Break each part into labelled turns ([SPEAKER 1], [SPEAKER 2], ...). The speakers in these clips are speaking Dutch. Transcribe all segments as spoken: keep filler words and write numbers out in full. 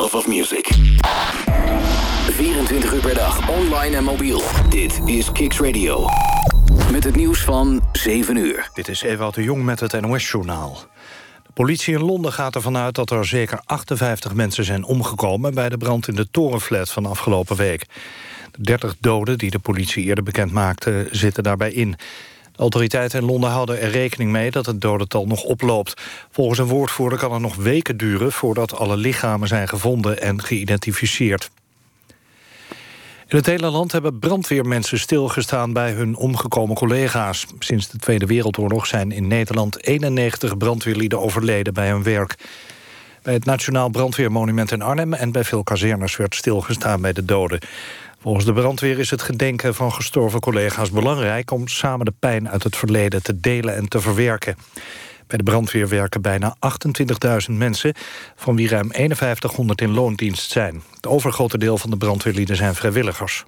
[SPEAKER 1] love of music. vierentwintig uur per dag, online en mobiel. Dit is Kicks Radio. Met het nieuws van zeven uur.
[SPEAKER 2] Dit is Ewout de Jong met het N O S-journaal. De politie in Londen gaat ervan uit dat er zeker achtenvijftig mensen zijn omgekomen bij de brand in de torenflat van afgelopen week. De dertig doden die de politie eerder bekend maakte zitten daarbij in. De autoriteiten in Londen houden er rekening mee dat het dodental nog oploopt. Volgens een woordvoerder kan het nog weken duren voordat alle lichamen zijn gevonden en geïdentificeerd. In het hele land hebben brandweermensen stilgestaan bij hun omgekomen collega's. Sinds de Tweede Wereldoorlog zijn in Nederland eenennegentig brandweerlieden overleden bij hun werk. Bij het Nationaal Brandweermonument in Arnhem en bij veel kazernes werd stilgestaan bij de doden. Volgens de brandweer is het gedenken van gestorven collega's belangrijk om samen de pijn uit het verleden te delen en te verwerken. Bij de brandweer werken bijna achtentwintigduizend mensen, van wie ruim vijfenvijftighonderd in loondienst zijn. Het overgrote deel van de brandweerlieden zijn vrijwilligers.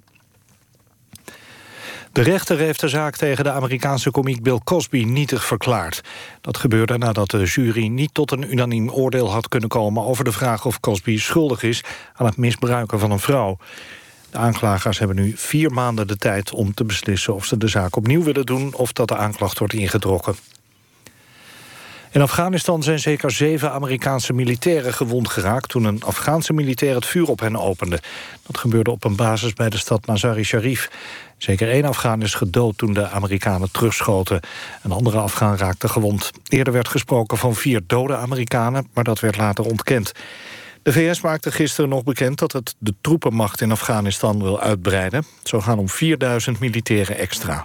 [SPEAKER 2] De rechter heeft de zaak tegen de Amerikaanse komiek Bill Cosby nietig verklaard. Dat gebeurde nadat de jury niet tot een unaniem oordeel had kunnen komen over de vraag of Cosby schuldig is aan het misbruiken van een vrouw. De aanklagers hebben nu vier maanden de tijd om te beslissen of ze de zaak opnieuw willen doen of dat de aanklacht wordt ingetrokken. In Afghanistan zijn zeker zeven Amerikaanse militairen gewond geraakt toen een Afghaanse militair het vuur op hen opende. Dat gebeurde op een basis bij de stad Mazar-i-Sharif. Zeker één Afghaan is gedood toen de Amerikanen terugschoten. Een andere Afghaan raakte gewond. Eerder werd gesproken van vier dode Amerikanen, maar dat werd later ontkend. De V S maakte gisteren nog bekend dat het de troepenmacht in Afghanistan wil uitbreiden. Het zou gaan om vierduizend militairen extra.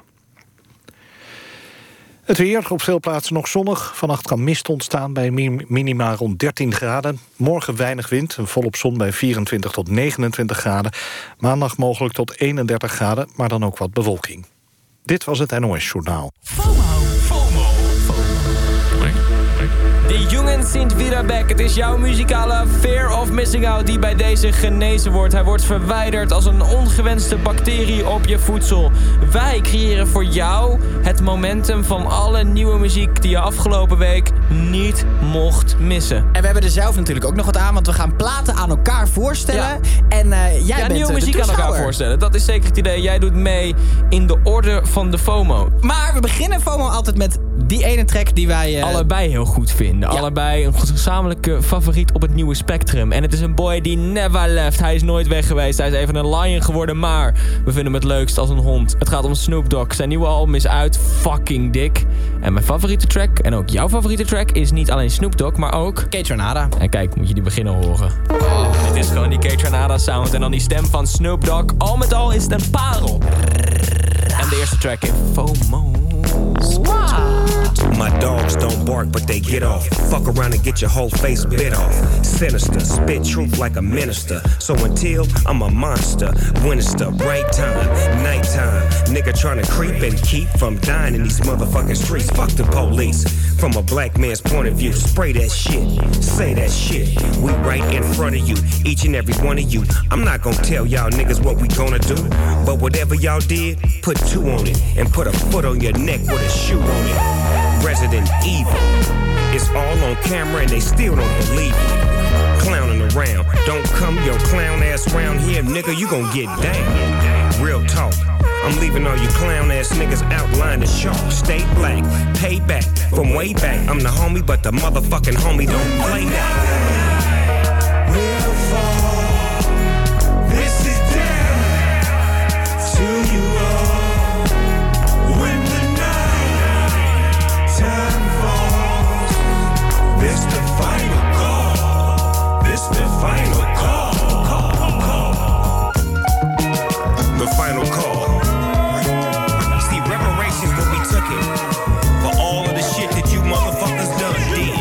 [SPEAKER 2] Het weer, op veel plaatsen nog zonnig. Vannacht kan mist ontstaan bij minima rond dertien graden. Morgen weinig wind, en volop zon bij vierentwintig tot negenentwintig graden. Maandag mogelijk tot eenendertig graden, maar dan ook wat bewolking. Dit was het N O S-journaal.
[SPEAKER 3] FOMO. FOMO. De jongen sind wieder back. Het is jouw muzikale Fear of Missing Out die bij deze genezen wordt. Hij wordt verwijderd als een ongewenste bacterie op je voedsel. Wij creëren voor jou het momentum van alle nieuwe muziek die je afgelopen week niet mocht missen.
[SPEAKER 4] En we hebben er zelf natuurlijk ook nog wat aan, want we gaan platen aan elkaar voorstellen. Ja. En uh, jij
[SPEAKER 3] ja,
[SPEAKER 4] bent
[SPEAKER 3] nieuwe
[SPEAKER 4] uh,
[SPEAKER 3] muziek aan elkaar voorstellen. Dat is zeker het idee. Jij doet mee in de orde van de FOMO.
[SPEAKER 4] Maar we beginnen FOMO altijd met die ene track die wij... Uh...
[SPEAKER 3] allebei heel goed vinden. Ja. Allebei een gezamenlijke favoriet op het nieuwe spectrum. En het is een boy die never left. Hij is nooit weg geweest. Hij is even een lion geworden, maar we vinden hem het leukst als een hond. Het gaat om Snoop Dogg. Zijn nieuwe album is uit. Fucking dik. En mijn favoriete track, en ook jouw favoriete track, is niet alleen Snoop Dogg, maar ook...
[SPEAKER 4] Kaytranada.
[SPEAKER 3] En kijk, moet je die beginnen horen. Oh, dit is gewoon die Kaytranada sound. En dan die stem van Snoop Dogg. Al met al is het een parel. En de eerste track in FOMO.
[SPEAKER 5] My dogs don't bark, but they get off. Fuck around and get your whole face bit off. Sinister, spit truth like a minister. So until I'm a monster, when it's the right time, nighttime. Nigga tryna creep and keep from dying in these motherfucking streets. Fuck the police. From a black man's point of view, spray that shit, say that shit. We right in front of you, each and every one of you. I'm not gonna tell y'all niggas what we gonna do, but whatever y'all did, put two on it and put a foot on your neck with a shoe on it. Resident Evil. It's all on camera and they still don't believe me. Clowning around. Don't come your clown ass round here, nigga, you gon' get down. Real talk. I'm leaving all you clown ass niggas outlined as sharp. Stay black, pay back from way back. I'm the homie, but the motherfucking homie don't play that. We'll fall. This is down to you all. This the final call. This the final call. Call, call. The final call. See, reparations will be taken for all of the shit that you motherfuckers done did.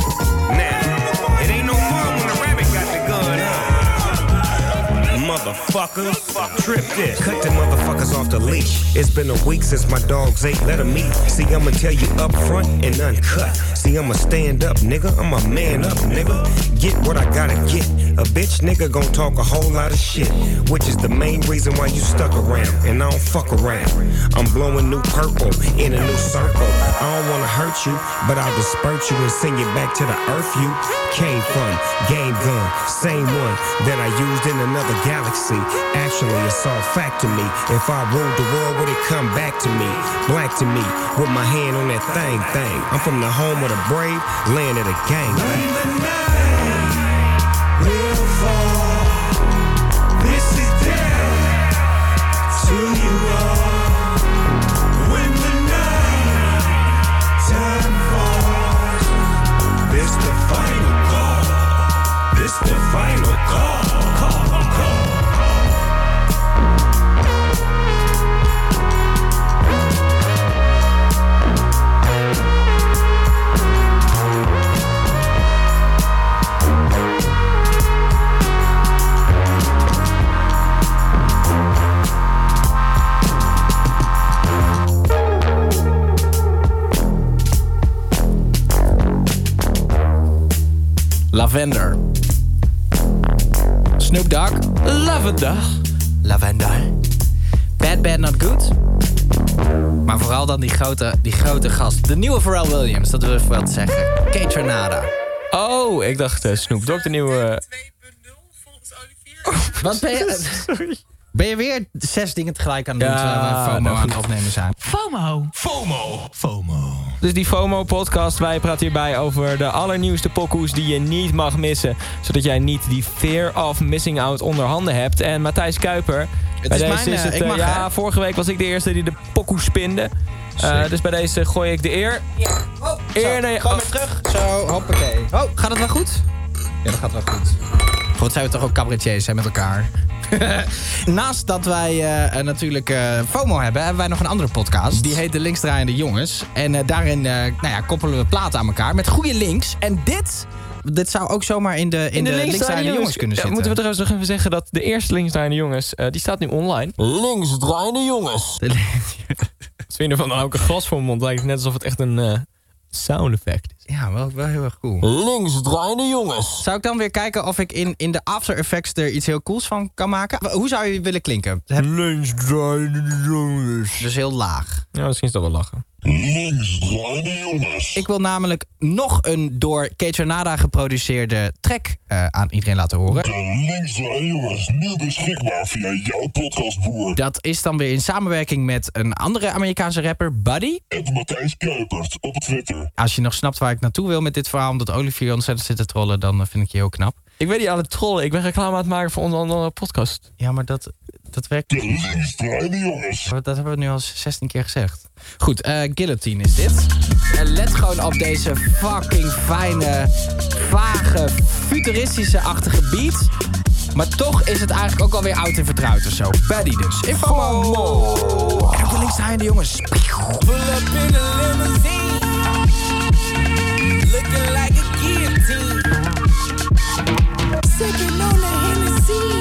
[SPEAKER 5] Now, it ain't no fun when the rabbit got the gun, huh? Motherfucker. fucker. Trip this. Cut the motherfuckers off the leash. It's been a week since my dogs ate. Let them eat. See, I'ma tell you up front and uncut. See, I'ma stand up, nigga. I'm a man up, nigga. Get what I gotta get. A bitch nigga gon' talk a whole lot of shit, which is the main reason why you stuck around. And I don't fuck around. I'm blowing new purple in a new circle. I don't wanna hurt you, but I'll disperse you and send you back to the earth you came from. Game gun, same one that I used in another galaxy. Actually, it's all fact to me. If I ruled the world, would it come back to me? Black to me, with my hand on that thing, thing. I'm from the home of the brave, land of the gang.
[SPEAKER 6] When the night will fall, this is death to you all. When the night time falls, this the final call. This the final call. Call, call.
[SPEAKER 4] Lavender. Snoop Dogg.
[SPEAKER 3] Lavender.
[SPEAKER 4] Lavender. Bad, Bad, Not Good. Maar vooral dan die grote, die grote gast. De nieuwe Pharrell Williams, dat wil ik wel te zeggen. Kaytranada.
[SPEAKER 3] Oh, ik dacht uh, Snoop Dogg, de nieuwe...
[SPEAKER 7] twee punt nul volgens Olivier.
[SPEAKER 4] Wat ben je...
[SPEAKER 3] Sorry.
[SPEAKER 4] Ben je weer zes dingen tegelijk aan het doen
[SPEAKER 3] Ja,
[SPEAKER 4] terwijl we FOMO
[SPEAKER 3] nou
[SPEAKER 4] aan
[SPEAKER 3] goed.
[SPEAKER 4] het opnemen zijn?
[SPEAKER 7] FOMO.
[SPEAKER 6] FOMO. FOMO.
[SPEAKER 3] Dus die FOMO-podcast, wij praten hierbij over de allernieuwste pokoes die je niet mag missen. Zodat jij niet die fear of missing out onder handen hebt. En Matthijs Kuiper,
[SPEAKER 4] Het
[SPEAKER 3] bij
[SPEAKER 4] is
[SPEAKER 3] deze
[SPEAKER 4] mijn,
[SPEAKER 3] is
[SPEAKER 4] uh,
[SPEAKER 3] het...
[SPEAKER 4] ik
[SPEAKER 3] uh,
[SPEAKER 4] mag,
[SPEAKER 3] ja,
[SPEAKER 4] hè?
[SPEAKER 3] vorige week was ik de eerste die de pokoe spinde. Uh, dus bij deze gooi ik de eer.
[SPEAKER 4] Oh,
[SPEAKER 3] Eer naar je-
[SPEAKER 4] Gewoon
[SPEAKER 3] oh.
[SPEAKER 4] weer terug. Zo, hoppakee. Oh, gaat het wel goed? Ja, dat gaat wel goed. Goed, zijn we toch ook cabaretiers hè, met elkaar. Naast dat wij uh, uh, natuurlijk uh, FOMO hebben, hebben wij nog een andere podcast. Die heet De Linksdraaiende Jongens. En uh, daarin uh, nou ja, koppelen we platen aan elkaar met goede links. En dit, dit zou ook zomaar in de, in de, Linksdraaiende Jongens kunnen
[SPEAKER 3] ja,
[SPEAKER 4] zitten.
[SPEAKER 3] moeten we trouwens nog even zeggen dat de eerste Linksdraaiende Jongens, uh, die staat nu online. Linksdraaiende Jongens. Wat vind je ervan? Dan hou ik een glas voor mijn mond. Lijkt net alsof het echt een uh, sound effect is.
[SPEAKER 4] Ja, wel, wel heel erg cool.
[SPEAKER 3] Linksdraaiende Jongens.
[SPEAKER 4] Zou ik dan weer kijken of ik in, in de After Effects er iets heel cools van kan maken? Hoe zou je willen klinken? Heb...
[SPEAKER 3] Linksdraaiende Jongens.
[SPEAKER 4] Dus heel laag.
[SPEAKER 3] Ja, misschien is dat wel lachen.
[SPEAKER 6] Linksdraaiende jongens.
[SPEAKER 4] Ik wil namelijk nog een door Kaytranada geproduceerde track uh, aan iedereen laten horen.
[SPEAKER 6] De Linksdraaiende jongens, nu beschikbaar via jouw podcastboer.
[SPEAKER 4] Dat is dan weer in samenwerking met een andere Amerikaanse rapper, Buddy.
[SPEAKER 6] En Matthijs Kuipers op Twitter.
[SPEAKER 4] Als je nog snapt waar ik naartoe wil met dit verhaal, omdat Olivier ontzettend zit te trollen, dan uh, vind ik je heel knap.
[SPEAKER 3] Ik weet niet aan het trollen. Ik ben reclame aan het maken voor onze andere podcast.
[SPEAKER 4] Ja, maar dat, dat werkt
[SPEAKER 6] De Linksdraaiende jongens.
[SPEAKER 4] Dat hebben we nu al zestien keer gezegd. Goed, uh, Guillotine is dit. En let gewoon op deze fucking fijne, vage, futuristische-achtige beat. Maar toch is het eigenlijk ook alweer oud en vertrouwd of zo. Buddy dus. In FOMO. En ook de linksdraaiende jongens.
[SPEAKER 8] Pull up in a limousine, looking like a guillotine. Sipping on the Hennessy.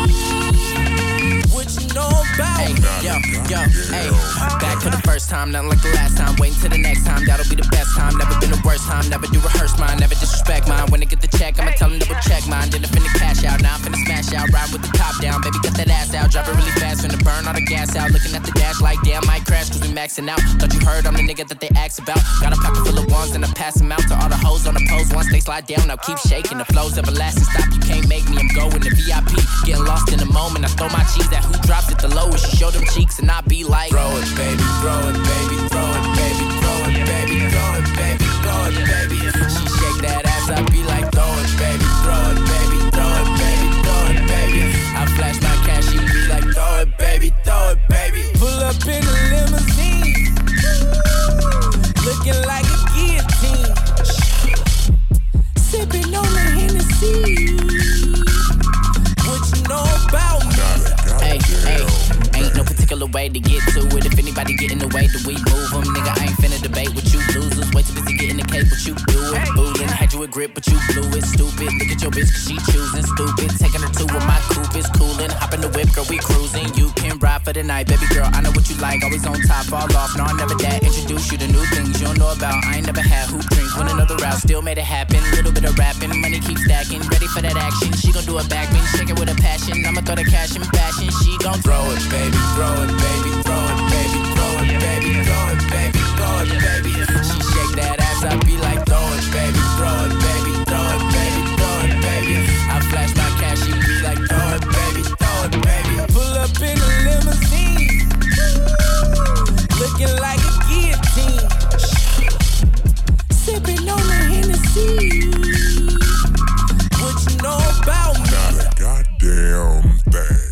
[SPEAKER 8] What you know about
[SPEAKER 9] Hey, yo, yo, hey. Back for the first time, nothing like the last time. Waiting till the next time, that'll be the best time. Never been the worst time, never do rehearse mine. Never disrespect mine. When I get the check, I'ma tell them double check mine. Then I finna cash out, now I'm finna smash out. Ride with the top down, baby, get that ass out. Drop it really fast, finna burn all the gas out. Looking at the dash like damn, might crash cause we maxing out. Thought you heard I'm the nigga that they asked about. Got a pocket full of ones and I pass them out to all the hoes on the post. Once they slide down, now keep shaking. The flow's everlasting, stop, you can't make me. I'm going to V I P, getting lost in the moment. I throw my cheese at who drops it the lowest. You show them cheeks and I be like, throw it, baby, throw it, baby, throw it, baby, throw it, baby, throw it, baby, throw it, baby. She shake that ass, I be like, throw it, baby, throw it, baby, throw it, baby, throw it, baby. I flash my cash, she be like, throw it, baby, throw it, baby.
[SPEAKER 8] pull up in a limousine, looking like a guillotine. Sipping on the Hennessy. What you know about me?
[SPEAKER 9] Hey, hey, ain't no particular way to get to it. If anybody get in the way, then we move them. Nigga, I ain't finna debate with you losers. Way too busy getting the cake, what you doing? Fooling, had you a grip, but you blew it. Stupid. Look at your bitch, cause she choosing stupid. Taking her to where my coupe is coolin'. Hop in the whip, girl, we cruising. You can ride for the night, baby girl. I know what you like. Always on top, fall off. No, I'm never that. Introduce you to new things you don't know about. I ain't never had hoop dreams. Went another route, still made it happen. Little bit of rapping, money keeps stacking. Ready for that action. She gon' do a backbend, shake it with a passion. I'ma throw the cash in fashion. She gon' throw it, baby, throw it, baby, throw it, baby, throw it, baby, throw it, baby, throw it, baby. She shake that ass, I be like, throw it, baby, throw it, baby, throw it, baby, throw it, baby. I flash my cash, she be like, throw it, baby, throw it, baby. Pull up in a limousine, looking like a guillotine, sipping on the Hennessy. What you know about me?
[SPEAKER 6] Not a goddamn thing.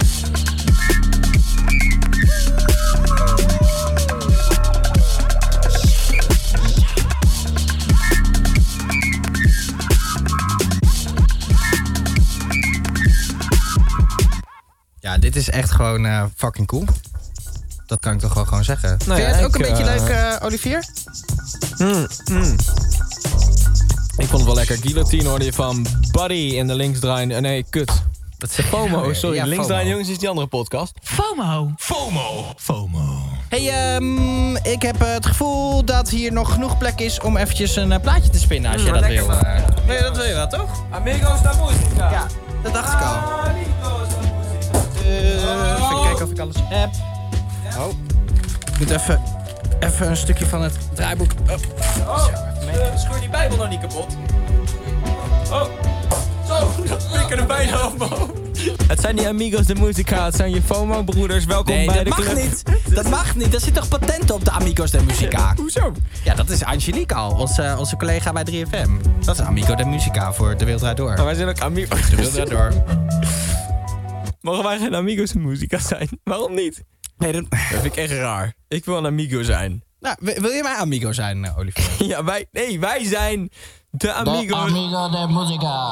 [SPEAKER 4] Ja, dit is echt gewoon uh, fucking cool. Dat kan ik toch wel gewoon zeggen. Nou, Vind je ja, het ook ik, een beetje uh... leuk, uh, Olivier?
[SPEAKER 3] Mm, mm. Ik vond het wel lekker. Guillotine hoorde je van Buddy in de linksdraaien. Uh, nee, kut. Dat is FOMO, sorry. Ja, linksdraaien jongens is die andere podcast.
[SPEAKER 10] FOMO.
[SPEAKER 6] FOMO. FOMO.
[SPEAKER 4] Hey, um, ik heb uh, het gevoel dat hier nog genoeg plek is om eventjes een uh, plaatje te spinnen als mm, je dat wil. Uh, nee, dat wil je wel, toch?
[SPEAKER 10] Amigos da Musica.
[SPEAKER 4] Ja, dat dacht ik al. Uh, even kijken of ik alles heb. Oh, ik moet even, even een stukje van het draaiboek. Oh,
[SPEAKER 10] oh scheur die Bijbel nog niet kapot. Oh, zo, dat flikker er bijna af, man.
[SPEAKER 3] Het zijn die Amigos de Musica, het zijn je FOMO-broeders. Welkom
[SPEAKER 4] nee,
[SPEAKER 3] bij de
[SPEAKER 4] club.
[SPEAKER 3] Nee,
[SPEAKER 4] dat mag niet. Dat mag niet. Er zit toch patent op de Amigos de Musica?
[SPEAKER 3] Hoezo?
[SPEAKER 4] Ja, dat is Angelique al, onze, onze collega bij drie F M. Dat is Amigo de Musica voor De Wereld Draait Door.
[SPEAKER 3] Maar wij zijn ook Amigos
[SPEAKER 4] De Wereld Draait Door.
[SPEAKER 3] Mogen wij geen Amigos de Musica zijn? Waarom niet?
[SPEAKER 4] Nee, dat...
[SPEAKER 3] dat vind ik echt raar. Ik wil een Amigo zijn.
[SPEAKER 4] Nou, wil je mijn Amigo zijn, uh, Olivier?
[SPEAKER 3] Ja, wij... Nee, wij zijn de Amigos.
[SPEAKER 10] De Amigo de Musica.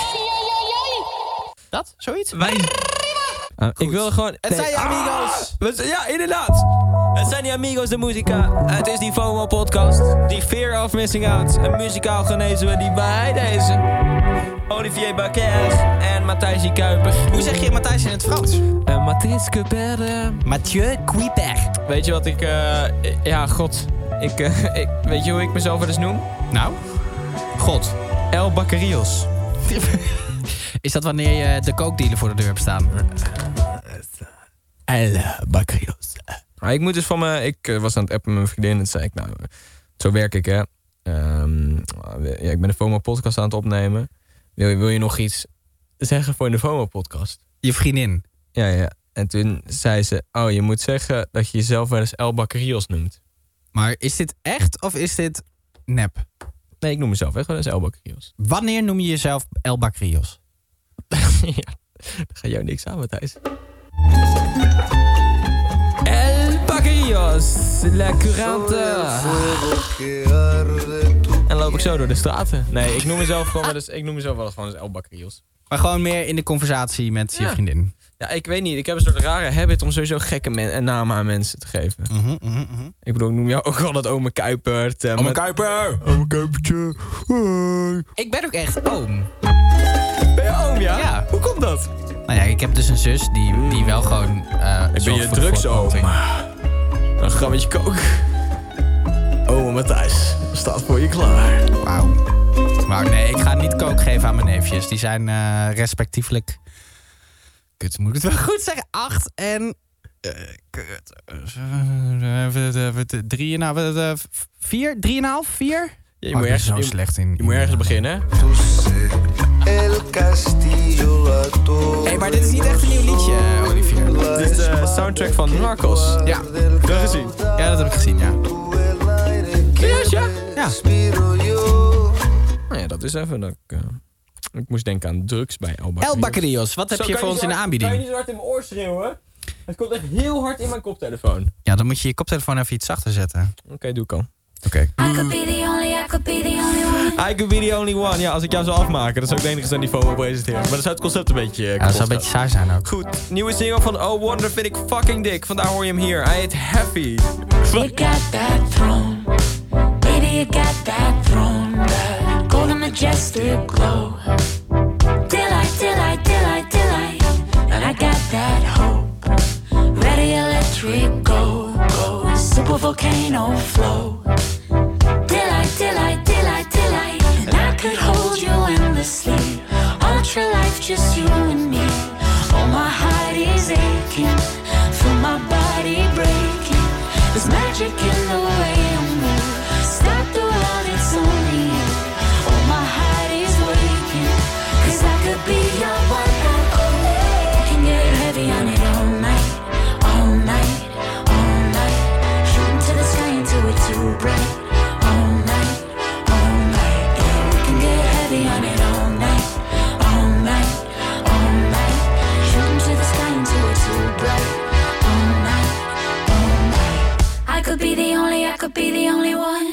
[SPEAKER 4] Dat? Zoiets?
[SPEAKER 3] Wij... Uh, ik wil gewoon...
[SPEAKER 4] Het zijn je Amigos!
[SPEAKER 3] Ah, ja, inderdaad. Het zijn die Amigos de Musica. Het is die FOMO-podcast. Die Fear of Missing Out. En muzikaal genezen we die bij deze. Olivier Bacquer en Matthijs Kuiper.
[SPEAKER 4] Hoe zeg je Matthijs in het Frans?
[SPEAKER 3] Uh, Matthijs Kuiper.
[SPEAKER 4] Mathieu Kuiper.
[SPEAKER 3] Weet je wat ik... Uh, ja, god. Ik, uh, ik, weet je hoe ik mezelf wel eens noem?
[SPEAKER 4] Nou? God.
[SPEAKER 3] El Bacquerios.
[SPEAKER 4] Is dat wanneer je de kookdealer voor de deur hebt staan?
[SPEAKER 3] El Bacquerios. Maar ik moet dus van me... Ik uh, was aan het appen met mijn vriendin en zei ik... Nou, zo werk ik, hè. Um, ja, ik ben de FOMO-podcast aan het opnemen. Wil je, wil je nog iets zeggen voor in de FOMO-podcast?
[SPEAKER 4] Je vriendin?
[SPEAKER 3] Ja, ja. En toen zei ze... Oh, je moet zeggen dat je jezelf wel eens El Bacquerios noemt.
[SPEAKER 4] Maar is dit echt of is dit nep?
[SPEAKER 3] Nee, ik noem mezelf echt wel eens El Bacquerios.
[SPEAKER 4] Wanneer noem je jezelf El Bacquerios?
[SPEAKER 3] Ja, dat gaat jou niks aan, Matthijs. El Bacquerios, la curante. En loop ik zo door de straten. Nee, ik noem mezelf gewoon wel eens, ik noem mezelf wel eens gewoon eens El Bacquerios.
[SPEAKER 4] Maar gewoon meer in de conversatie met je
[SPEAKER 3] ja.
[SPEAKER 4] vriendin.
[SPEAKER 3] Ja, ik weet niet. Ik heb een soort rare habit om sowieso gekke men- namen aan mensen te geven.
[SPEAKER 4] Mm-hmm, mm-hmm.
[SPEAKER 3] Ik bedoel, ik noem jou ook altijd Ome Kuipert.
[SPEAKER 4] Ome met... Kuiper!
[SPEAKER 3] Ome Kuipertje. Hoi.
[SPEAKER 4] Ik ben ook echt oom.
[SPEAKER 3] Ben je oom, ja?
[SPEAKER 4] Ja.
[SPEAKER 3] Hoe komt dat?
[SPEAKER 4] Nou ja, ik heb dus een zus die, die wel gewoon... Uh,
[SPEAKER 3] ik ben je drugsoom. Een grammetje kook. Ome Matthijs staat voor je klaar.
[SPEAKER 4] Wauw. Maar nee, ik ga niet kook geven aan mijn neefjes. Die zijn uh, respectievelijk... Kut, moet ik het wel goed zeggen? Acht en... Uh, kut. Drie en een vier? Drie en een half? Vier?
[SPEAKER 3] Ja, je moet ergens,
[SPEAKER 4] zo slecht in.
[SPEAKER 3] Je moet ergens beginnen.
[SPEAKER 4] Hé, hey, maar dit is niet echt een nieuw liedje, Olivier.
[SPEAKER 3] Dit is de soundtrack van Narcos.
[SPEAKER 4] Ja.
[SPEAKER 3] Heb je dat gezien?
[SPEAKER 4] Ja, dat heb ik gezien, ja.
[SPEAKER 3] Serieus, ja?
[SPEAKER 4] Ja.
[SPEAKER 3] Nou ja, dat is even... Dat ik, uh, ik moest denken aan drugs bij El Bacquerios.
[SPEAKER 4] El Bacquerios, wat heb Zo, je voor je ons in de aanbieding?
[SPEAKER 3] Kan je niet zo hard in mijn oor schreeuwen? Het komt echt heel hard in mijn koptelefoon.
[SPEAKER 4] Ja, dan moet je je koptelefoon even iets zachter zetten.
[SPEAKER 3] Oké, okay, doe ik al.
[SPEAKER 4] Oké.
[SPEAKER 11] Okay. I could be the only, I could be the only one.
[SPEAKER 3] I could be the only one. Ja, als ik jou zou afmaken, dan zou ik de enige zijn die FOMO presenteert. Maar dan zou het concept een beetje... Uh,
[SPEAKER 4] ja, dat zou een beetje saai zijn ook.
[SPEAKER 3] Goed, nieuwe single van Oh Wonder vind ik fucking dik. Vandaar hoor je hem hier. Hij heet Heavy.
[SPEAKER 11] You got that throne. Baby, you got that throne. That golden majestic glow. Delight, delight, delight, delight. And I got that hope. Ready, electric, go, go. Super volcano flow. Delight, delight, delight, delight. And I could hold you endlessly. Ultra life, just you and me. Oh, my heart is aching. Feel my body breaking. There's magic in the way you move. Stop the world, it's only you. Oh, my heart is waking. Cause I could be your one and only. You can get heavy on it all night. All night, all night. Shooting to the sky until we're too bright. All night, all night. Yeah, we can get heavy on it all night. All night, all night. Shooting to the sky until we're too bright. All night, all night. I could be the only, I could be the only one.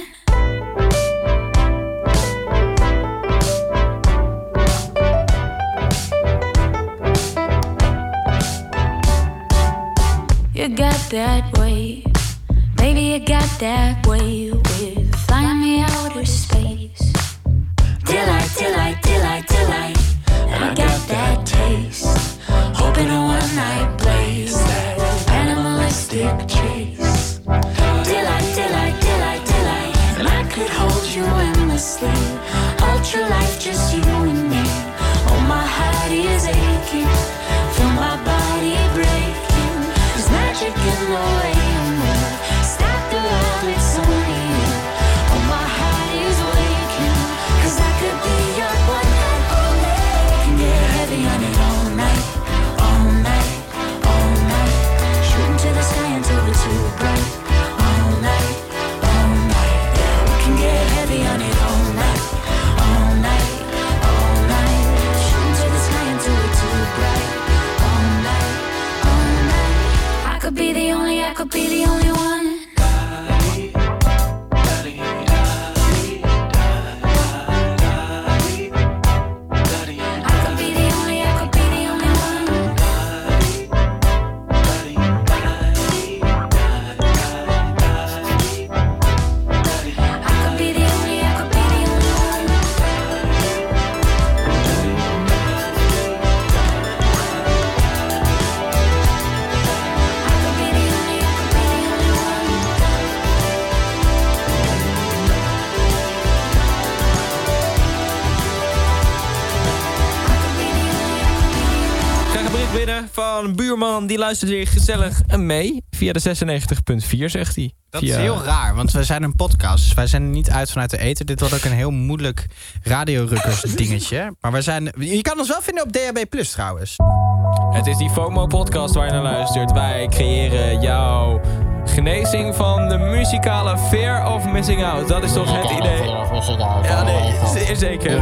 [SPEAKER 11] You got that way, baby, you got that way with flying me outer space. Delight, delight, delight, delight, and I got that taste. Hoping a one night blaze, that animalistic chase. Delight, delight, delight, delight, and I could hold you endlessly. Ultra life, just you and me. Oh, my heart is aching, feel my body breaking. There's magic in the way you move. Stop the world, it's only you. Oh, my heart is waking. Cause I could be your one and only. Can get heavy on it all night. All night, all night. Shooting to the sky until we're too bright. All night, all night. Yeah, we can get heavy on it all night. All night, all night. Shooting to the sky until we're too bright. All night, all night. I could be the only, I could be the only one.
[SPEAKER 3] Van een buurman, die luistert weer gezellig mee. Via de zesennegentig punt vier, zegt hij.
[SPEAKER 4] Dat
[SPEAKER 3] via...
[SPEAKER 4] is heel raar, want wij zijn een podcast. Dus wij zijn niet uit vanuit de ether. Dit wordt ook een heel moeilijk radiorukkers dingetje. Maar wij zijn... Je kan ons wel vinden op D H B plus, trouwens.
[SPEAKER 3] Het is die FOMO-podcast waar je naar luistert. Wij creëren jouw genezing van de muzikale fear of missing out. Dat is toch het idee? Ja, nee, zeer zeker.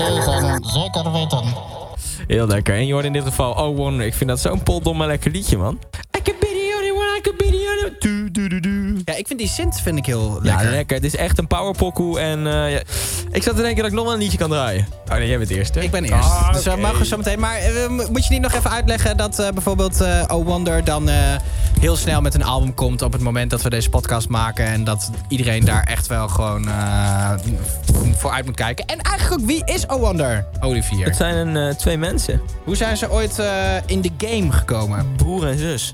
[SPEAKER 12] Zeker weten.
[SPEAKER 3] Heel lekker. En je hoort in dit geval Oh Wonder. Ik vind dat zo'n potdomme lekker liedje, man. I could be the only one, I could be the only one. Du, du, du, du.
[SPEAKER 4] Ja, ik vind die synth vind ik heel lekker.
[SPEAKER 3] Ja, lekker. Het is echt een powerpokoe. En uh, ja. Ik zat te denken dat ik nog wel een liedje kan draaien. Oh nee, jij bent eerst, hè?
[SPEAKER 4] Ik ben eerst. Ah, dus we okay. mogen zo meteen. Maar uh, moet je niet nog even uitleggen dat uh, bijvoorbeeld uh, Oh Wonder dan uh, heel snel met een album komt op het moment dat we deze podcast maken. En dat iedereen daar echt wel gewoon uh, voor uit moet kijken. En eigenlijk ook, wie is Oh Wonder, Olivier?
[SPEAKER 3] Het zijn een, uh, twee mensen.
[SPEAKER 4] Hoe zijn ze ooit uh, in de game gekomen?
[SPEAKER 3] Broer en zus.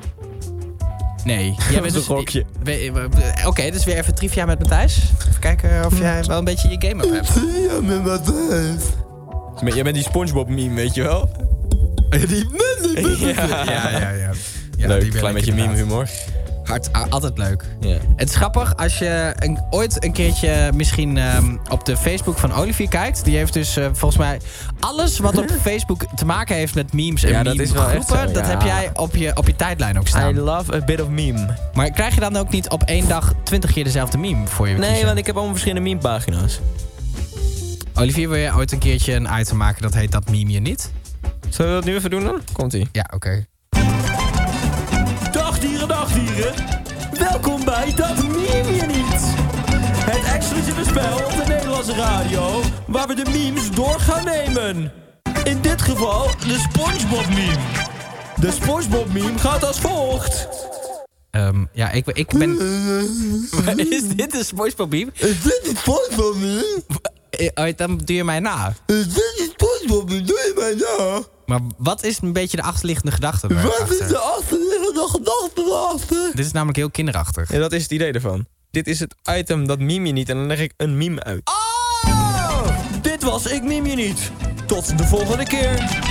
[SPEAKER 4] Nee.
[SPEAKER 3] Jij bent een gokje.
[SPEAKER 4] Oké, okay, dus weer even trivia met Matthijs. Even kijken of jij wel een beetje je game up hebt.
[SPEAKER 12] Trivia met Matthijs.
[SPEAKER 3] Jij bent die SpongeBob meme, weet je wel?
[SPEAKER 4] Die... Ja, ja, ja. ja. ja
[SPEAKER 3] leuk, klein beetje meme humor.
[SPEAKER 4] Hard, altijd leuk.
[SPEAKER 3] Yeah.
[SPEAKER 4] Het is grappig als je een, ooit een keertje misschien um, op de Facebook van Olivier kijkt. Die heeft dus uh, volgens mij alles wat op Facebook te maken heeft met memes en
[SPEAKER 3] ja,
[SPEAKER 4] meme
[SPEAKER 3] dat is wel
[SPEAKER 4] groepen.
[SPEAKER 3] echt zo,
[SPEAKER 4] dat
[SPEAKER 3] ja.
[SPEAKER 4] heb jij op je, op je tijdlijn ook staan.
[SPEAKER 3] I love a bit of meme.
[SPEAKER 4] Maar krijg je dan ook niet op één dag twintig keer dezelfde meme voor je?
[SPEAKER 3] Nee,
[SPEAKER 4] kiezen?
[SPEAKER 3] want ik heb allemaal verschillende memepagina's.
[SPEAKER 4] Olivier, wil je ooit een keertje een item maken dat heet Dat Meme Je Niet?
[SPEAKER 3] Zullen we dat nu even doen dan? Komt-ie.
[SPEAKER 4] Ja, oké. Okay.
[SPEAKER 10] Dag dieren, dag dieren. Welkom bij Dat Meme Je Niet. Het exclusieve spel op de Nederlandse radio waar we de memes door gaan nemen. In dit geval de SpongeBob meme. De SpongeBob meme gaat als volgt.
[SPEAKER 4] Um, ja, ik, ik ben... Is dit een SpongeBob meme?
[SPEAKER 12] Is dit een SpongeBob meme?
[SPEAKER 4] Dan doe je mij na.
[SPEAKER 12] Dit is SpongeBob, doe je mij na?
[SPEAKER 4] Maar wat is een beetje de achterliggende gedachte?
[SPEAKER 12] Wat is de achterliggende gedachte erachter?
[SPEAKER 4] Dit is namelijk heel kinderachtig.
[SPEAKER 3] Ja, dat is het idee ervan. Dit is het item, dat meme je niet. En dan leg ik een meme uit.
[SPEAKER 10] Oh! Dit was Ik Meme Je Niet. Tot de volgende keer.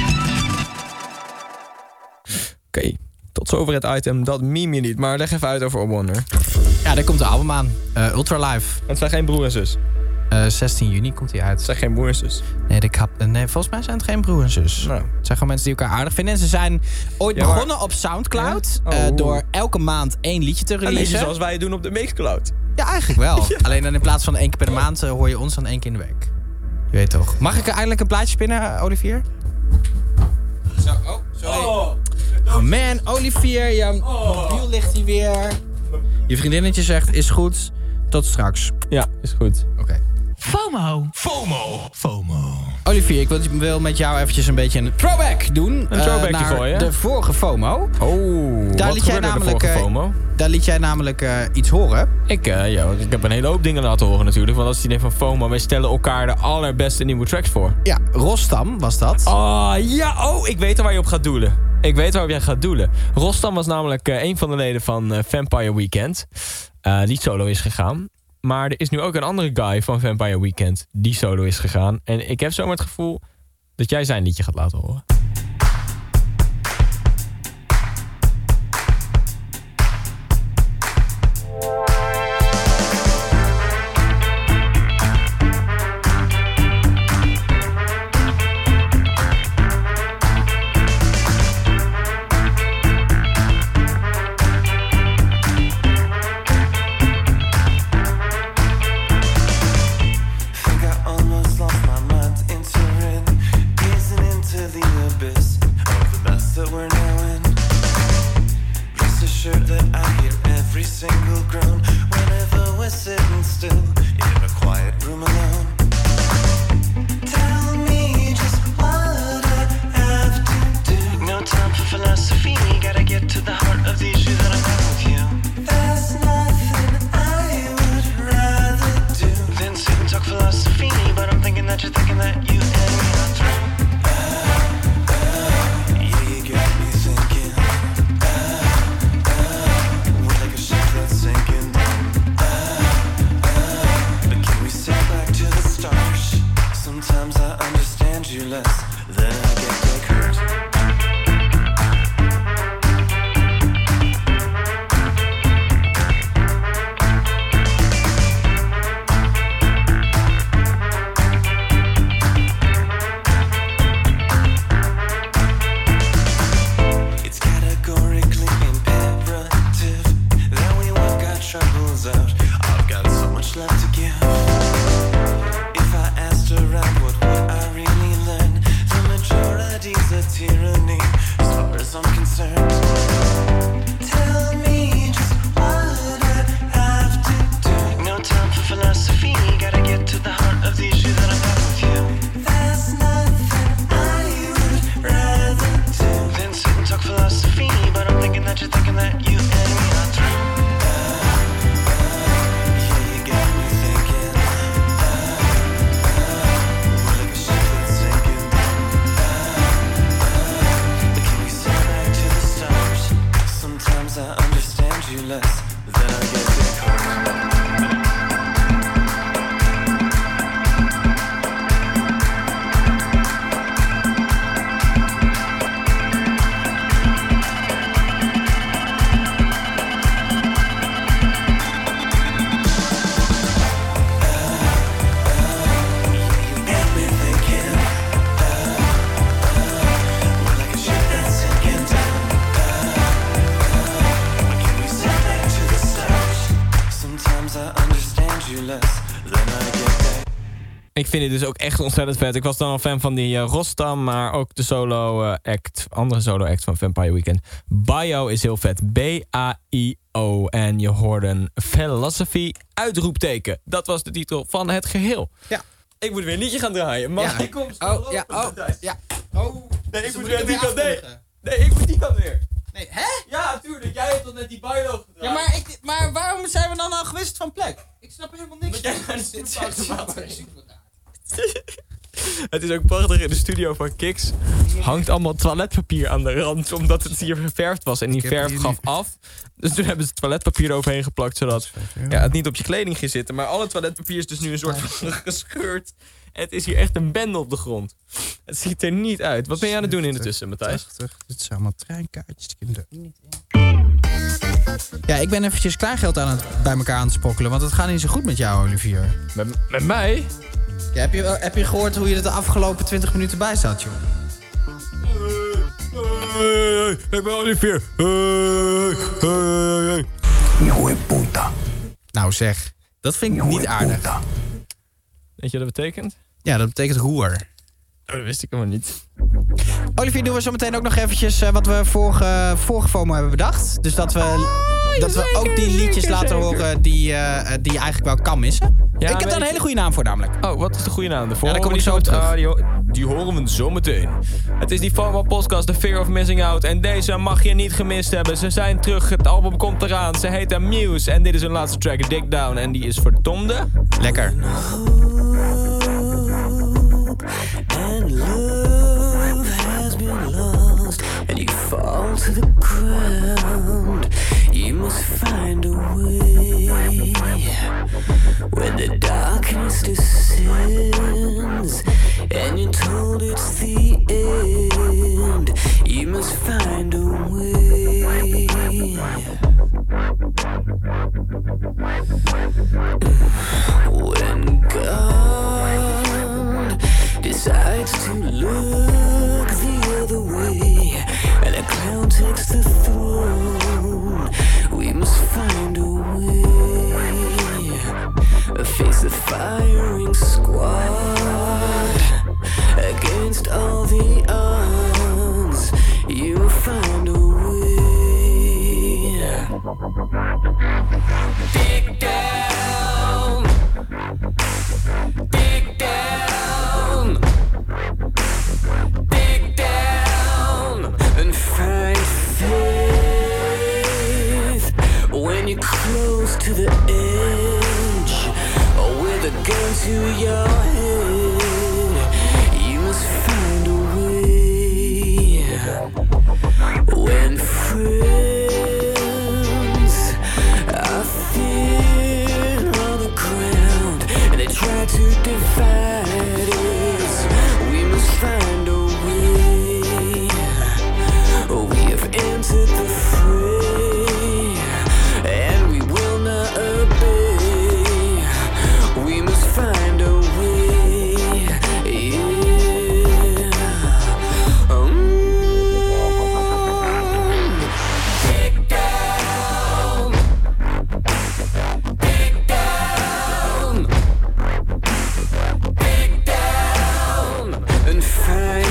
[SPEAKER 3] Oké, okay, tot zover het item, dat meme je niet. Maar leg even uit over Up Wonder.
[SPEAKER 4] Ja, daar komt de album aan. Uh, Ultra Live.
[SPEAKER 3] Het zijn geen broer en zus.
[SPEAKER 4] Uh, zestien juni komt hij uit.
[SPEAKER 3] Het zijn geen broer en zus.
[SPEAKER 4] Nee, de kap, nee, volgens mij zijn het geen broer en zus.
[SPEAKER 3] Nou.
[SPEAKER 4] Het zijn gewoon mensen die elkaar aardig vinden. En ze zijn ooit ja, begonnen maar... op Soundcloud. Ja? Oh. Uh, door elke maand één liedje te releasen.
[SPEAKER 3] Een beetje zoals wij doen op de Mixcloud.
[SPEAKER 4] Ja, eigenlijk wel. Ja. Alleen dan in plaats van één keer per maand uh, hoor je ons dan één keer in de week. Je weet toch. Mag ik eigenlijk een plaatje spinnen, Olivier? Zo, oh, sorry. Oh, oh man, Olivier, je oh. mobiel ligt hier weer. Je vriendinnetje zegt, is goed. Tot straks.
[SPEAKER 3] Ja, is goed.
[SPEAKER 4] Oké. Okay.
[SPEAKER 13] FOMO.
[SPEAKER 12] FOMO. FOMO.
[SPEAKER 4] Olivier, ik wil, wil met jou eventjes een beetje een throwback doen.
[SPEAKER 3] Een throwback
[SPEAKER 4] uh, naar
[SPEAKER 3] gooien?
[SPEAKER 4] De vorige FOMO.
[SPEAKER 3] Oh,
[SPEAKER 4] daar
[SPEAKER 3] wat
[SPEAKER 4] liet jij namelijk,
[SPEAKER 3] de vorige FOMO?
[SPEAKER 4] Daar liet jij namelijk uh, iets horen.
[SPEAKER 3] Ik, uh, ja, ik heb een hele hoop dingen laten horen natuurlijk. Want dat is het idee van FOMO. Wij stellen elkaar de allerbeste nieuwe tracks voor.
[SPEAKER 4] Ja, Rostam was dat.
[SPEAKER 3] Oh, ja. Oh, ik weet er waar je op gaat doelen. Ik weet waarop jij gaat doelen. Rostam was namelijk uh, een van de leden van uh, Vampire Weekend. Uh, die solo is gegaan. Maar er is nu ook een andere guy van Vampire Weekend die solo is gegaan. En ik heb zomaar het gevoel dat jij zijn liedje gaat laten horen. Ik vind het dus ook echt ontzettend vet. Ik was dan al fan van die uh, Rostam, maar ook de solo uh, act, andere solo act van Vampire Weekend. Bio is heel vet. B A I O. En je hoorde een Philosophy uitroepteken. Dat was de titel van het geheel.
[SPEAKER 4] Ja.
[SPEAKER 3] Ik moet weer een liedje gaan draaien. Mag
[SPEAKER 4] ja.
[SPEAKER 3] ik kom
[SPEAKER 4] Oh, ja, oh, ja. Oh.
[SPEAKER 3] Nee, ik
[SPEAKER 4] dus
[SPEAKER 3] moet weer die kant. Nee. nee, ik moet die kant weer.
[SPEAKER 4] Nee, hè?
[SPEAKER 3] Ja, tuurlijk. Jij hebt tot net die Bio gedraaid.
[SPEAKER 4] Ja, maar, ik, maar waarom zijn we dan al gewisseld van plek? Ik snap helemaal niks.
[SPEAKER 3] Want jij naar de Het is ook prachtig in de studio van Kiks. Hangt allemaal toiletpapier aan de rand. Omdat het hier ververfd was. En die verf gaf af. Dus toen hebben ze toiletpapier eroverheen geplakt. Zodat ja, het niet op je kleding ging zitten. Maar alle toiletpapier is dus nu een soort van gescheurd. En het is hier echt een bende op de grond. Het ziet er niet uit. Wat ben je aan het doen in de tussen, Matthijs?
[SPEAKER 4] Dit zijn allemaal treinkaartjes. Ja, ik ben eventjes kleingeld aan het bij elkaar aan het sprokkelen. Want het gaat niet zo goed met jou, Olivier.
[SPEAKER 3] Met, met mij?
[SPEAKER 4] Ja, heb, je, heb je gehoord hoe je er de afgelopen twintig minuten bij zat, joh?
[SPEAKER 3] Hey, hey, ik ben Olivier. Hey, hey, hey.
[SPEAKER 4] Nou zeg, dat vind ik niet aardig.
[SPEAKER 3] Weet je wat dat betekent?
[SPEAKER 4] Ja, dat betekent roer.
[SPEAKER 3] Oh, dat wist ik helemaal niet.
[SPEAKER 4] Olivier, doen we zo meteen ook nog eventjes uh, wat we vorige, vorige FOMO hebben bedacht. Dus dat we, oh, dat we ook die liedjes zeker, laten zeker. horen die, uh, die je eigenlijk wel kan missen. Ja, ik heb daar een hele goede naam voor namelijk.
[SPEAKER 3] Oh, wat is de goede naam ervoor?
[SPEAKER 4] Ja, daar kom ik zo op terug.
[SPEAKER 3] Uh, die, die horen we zo meteen. Het is die FOMO-podcast, The Fear of Missing Out. En deze mag je niet gemist hebben. Ze zijn terug, het album komt eraan. Ze heet Muse en dit is hun laatste track, Dig Down. En die is verdomde
[SPEAKER 4] lekker.
[SPEAKER 13] And love has been lost, and you fall to the ground. You must find a way. When the darkness descends, and you're told it's the end, you must find a way. When God decides to look the other way, and a clown takes the throne, we must find a way. Face the firing squad against all the odds. You will find a way. Dig down, dig down, dig down, and find faith when you're close to the edge, or with a gun to your head. You must find a way. When friends are thin on the ground and they try to divide us, we must find a way. We have entered the fray, and we will not obey. We must find a way, yeah. Um, dig down, dig down, dig down, and find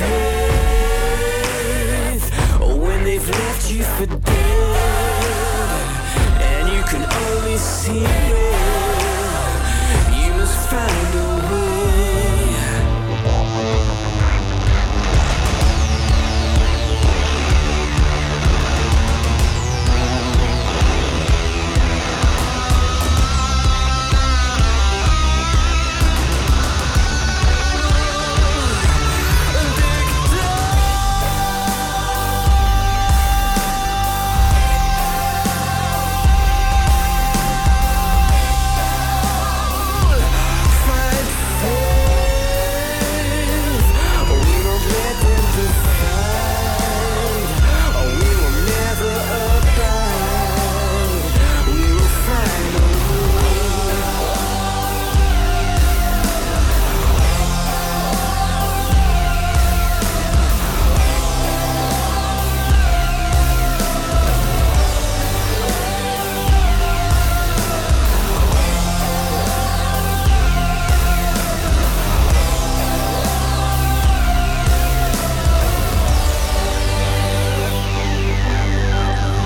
[SPEAKER 13] faith when they've left you for dead, and you can only see red. You must find a way.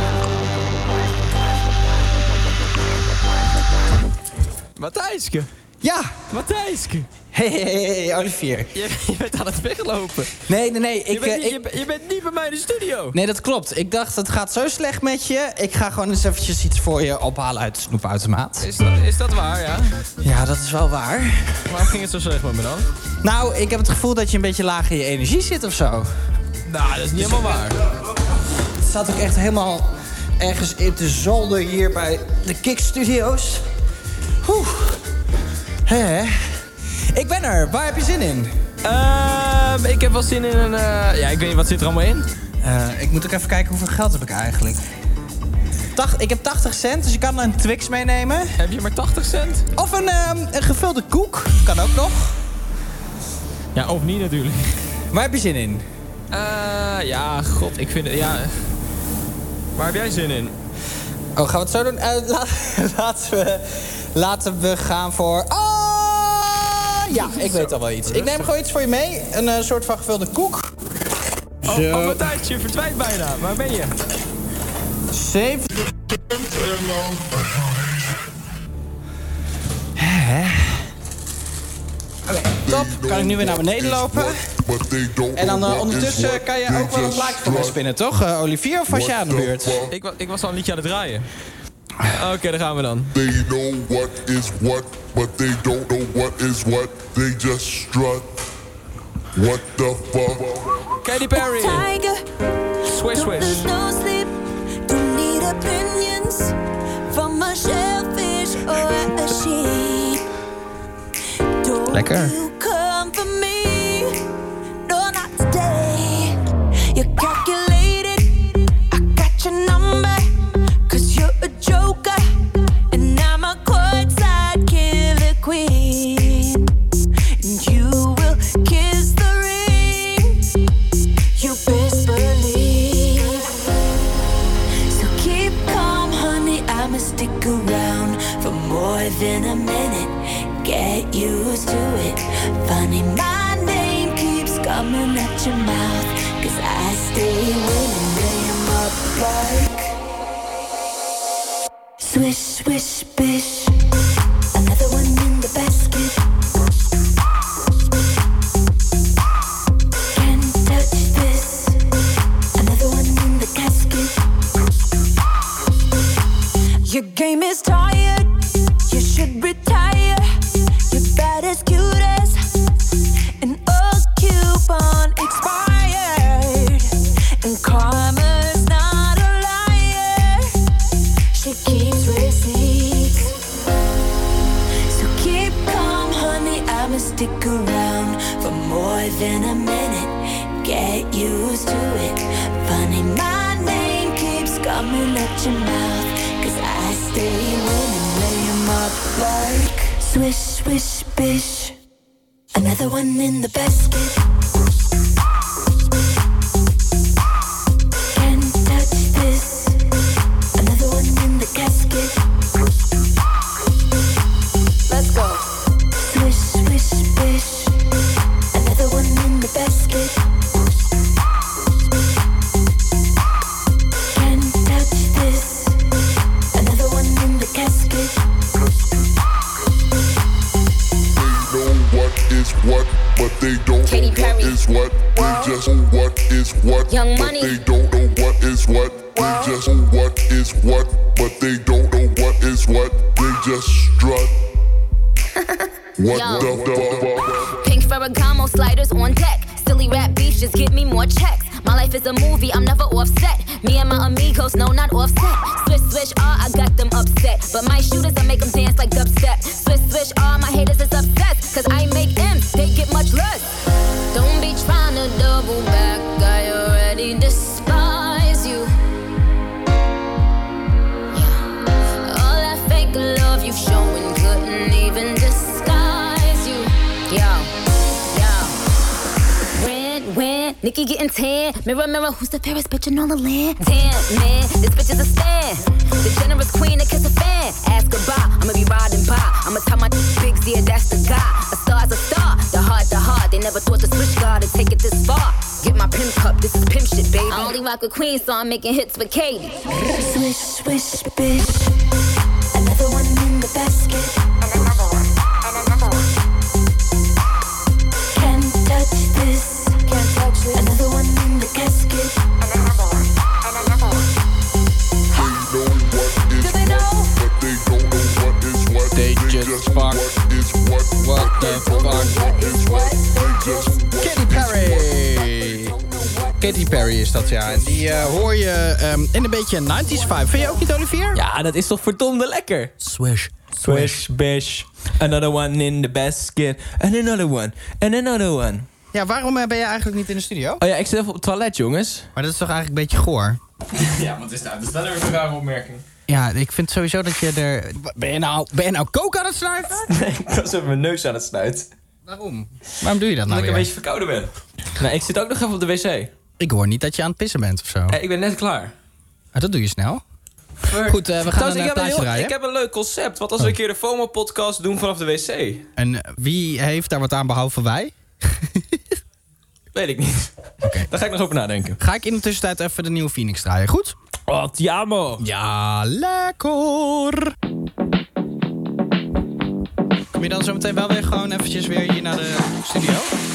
[SPEAKER 3] Matthijske.
[SPEAKER 4] Ja.
[SPEAKER 3] Matthijske.
[SPEAKER 4] Hé, hey, hey, hey, Olivier.
[SPEAKER 3] Je, je bent aan het weglopen.
[SPEAKER 4] Nee, nee, nee. Ik,
[SPEAKER 3] je, bent niet,
[SPEAKER 4] ik,
[SPEAKER 3] je, je bent niet bij mij in de studio.
[SPEAKER 4] Nee, dat klopt. Ik dacht, het gaat zo slecht met je. Ik ga gewoon eens eventjes iets voor je ophalen uit de snoepautomaat.
[SPEAKER 3] Is dat, is dat waar, ja?
[SPEAKER 4] Ja, dat is wel waar.
[SPEAKER 3] Waarom ging het zo slecht met me dan?
[SPEAKER 4] Nou, ik heb het gevoel dat je een beetje laag in je energie zit of zo.
[SPEAKER 3] Nou, dat is niet helemaal waar.
[SPEAKER 4] Het staat ook echt helemaal ergens in de zolder hier bij de Kik Studios. Oeh. Hé. Ik ben er. Waar heb je zin in?
[SPEAKER 3] Uh, ik heb wel zin in een... Uh, ja, ik weet niet, wat zit er allemaal in?
[SPEAKER 4] Uh, ik moet ook even kijken hoeveel geld heb ik eigenlijk. Tach, ik heb tachtig cent, dus je kan een Twix meenemen.
[SPEAKER 3] Heb je maar tachtig cent?
[SPEAKER 4] Of een, uh, een gevulde koek. Kan ook nog.
[SPEAKER 3] Ja, of niet natuurlijk.
[SPEAKER 4] Waar heb je zin in?
[SPEAKER 3] Uh, ja, god, ik vind het... Ja. Waar heb jij zin in?
[SPEAKER 4] Oh, gaan we het zo doen? Uh, la, laten, we, laten we gaan voor... Oh! Ja, ik weet al wel iets. Ik neem gewoon iets voor je mee. Een uh, soort van gevulde koek.
[SPEAKER 3] Oh,
[SPEAKER 4] Zo.
[SPEAKER 3] oh Matthijs, je verdwijnt bijna. Waar ben je?
[SPEAKER 4] Zeven... Hè? Oké, okay, top. Kan ik nu weer naar beneden lopen? En dan uh, ondertussen kan je ook wel een plaatje voor mij spinnen, toch? Uh, Olivier, of was jij aan de beurt?
[SPEAKER 3] Ik, wa ik was al een liedje aan het draaien. Oké, okay, daar gaan we dan.
[SPEAKER 6] They know what is what, but they don't know what is what. They just strut. What the fuck?
[SPEAKER 3] Katy Perry.
[SPEAKER 11] Tiger.
[SPEAKER 3] Swish, swish.
[SPEAKER 11] There's no sleep. Don't need opinions from a shellfish or a sheep. Don't
[SPEAKER 4] Lekker.
[SPEAKER 11] you come for me? No, not today. You calculated. I got your number. Cause you're a joker. And I'm a courtside killer queen. And you will kiss the ring. You best believe. So keep calm, honey. I'ma stick around for more than a minute. Get used to it. Funny, my name keeps coming at your mouth. Cause I stay winning. Lay 'em up like swish, swish, bish. Another one in the basket. Can't touch this. Another one in the casket. Your game is tired. You should retire. You're bad as cute as an old coupon expired. And karma's not a liar. She keeps receipts. So keep calm, honey. I'ma stick around for more than a minute. Get used to it. Funny, my name keeps coming at your mouth. Cause I stay winning. Lay 'em up like swish, swish, bish. Another one in the basket. Can't touch this. Another one in the casket. Let's go. Swish, swish, bish. Another one in the basket. Can't touch this. Another one in the casket.
[SPEAKER 6] Is what, but they don't
[SPEAKER 11] Katy
[SPEAKER 6] know
[SPEAKER 11] Perry.
[SPEAKER 6] what is what. They just know what is what,
[SPEAKER 11] Young
[SPEAKER 6] but
[SPEAKER 11] Money.
[SPEAKER 6] they don't know what is what. They just know what is what, but they don't know what is what. They just strut. What
[SPEAKER 11] Yo.
[SPEAKER 6] the fuck?
[SPEAKER 11] Pink Ferragamo sliders on deck. Silly rap beefs just get me more checks. My life is a movie, I'm never offset. Me and my amigos, no, not offset. Swish, swish, ah, I got them upset. But my shooters, I make them dance like dubstep. Swish, swish, ah, my haters is obsessed. Cause I make M's, they get much less. Don't be trying to double back, I already despise you. Yeah. All that fake love you showing couldn't even disguise you. Yo, yo. When, when, Nikki getting tan. Mirror, mirror, who's the fairest bitch in all the land? Damn, man, this bitch is a stan. The generous queen that kiss a fan. Ask her bye, I'ma be riding by. I'ma tell my big yeah, that's the guy. A star's a star, the heart, the heart. They never thought the switch guard would take it this far. Get my pimp cup, this is pimp shit, baby. I only rock with queen, so I'm making hits with Katy. Swish, swish, bish. Another one in the basket. And another one, and another
[SPEAKER 4] Katy Perry is dat, ja. En die uh, hoor je um, in een beetje een nineties vibe. Vind je ook niet, Olivier?
[SPEAKER 3] Ja, dat is toch verdomde lekker.
[SPEAKER 4] Swish.
[SPEAKER 3] Swish, bish. Another one in the basket. And another one. And another one.
[SPEAKER 4] Ja, waarom ben je eigenlijk niet in de studio?
[SPEAKER 3] Oh ja, ik zit even op het toilet, jongens.
[SPEAKER 4] Maar dat is toch eigenlijk een beetje goor?
[SPEAKER 3] Ja, wat is dat? Dat is wel een rare opmerking.
[SPEAKER 4] Ja, ik vind sowieso dat je er... Ben je nou, ben je nou kook aan het snuiven?
[SPEAKER 3] Nee, ik was even mijn neus aan het snuiten.
[SPEAKER 4] Waarom? Waarom doe je dat nou
[SPEAKER 3] Omdat
[SPEAKER 4] weer?
[SPEAKER 3] ik een beetje verkouden ben. Nou, ik zit ook nog even op de wc.
[SPEAKER 4] Ik hoor niet dat je aan het pissen bent of zo.
[SPEAKER 3] Hey, ik ben net klaar.
[SPEAKER 4] Ah, dat doe je snel. Goed, uh, we gaan
[SPEAKER 3] Trouwens,
[SPEAKER 4] een
[SPEAKER 3] ik,
[SPEAKER 4] plaatje
[SPEAKER 3] heb een heel,
[SPEAKER 4] draaien.
[SPEAKER 3] ik heb een leuk concept. Wat als we een keer de FOMO-podcast doen vanaf de wc?
[SPEAKER 4] En wie heeft daar wat aan behalve wij?
[SPEAKER 3] Weet ik niet.
[SPEAKER 4] Okay.
[SPEAKER 3] Daar ga ik nog over nadenken.
[SPEAKER 4] Ga ik in de tussentijd even de nieuwe Phoenix draaien, goed?
[SPEAKER 3] Oh, Tiamo.
[SPEAKER 4] Ja, lekker. Kom je dan zo meteen wel weer gewoon eventjes weer hier naar de studio?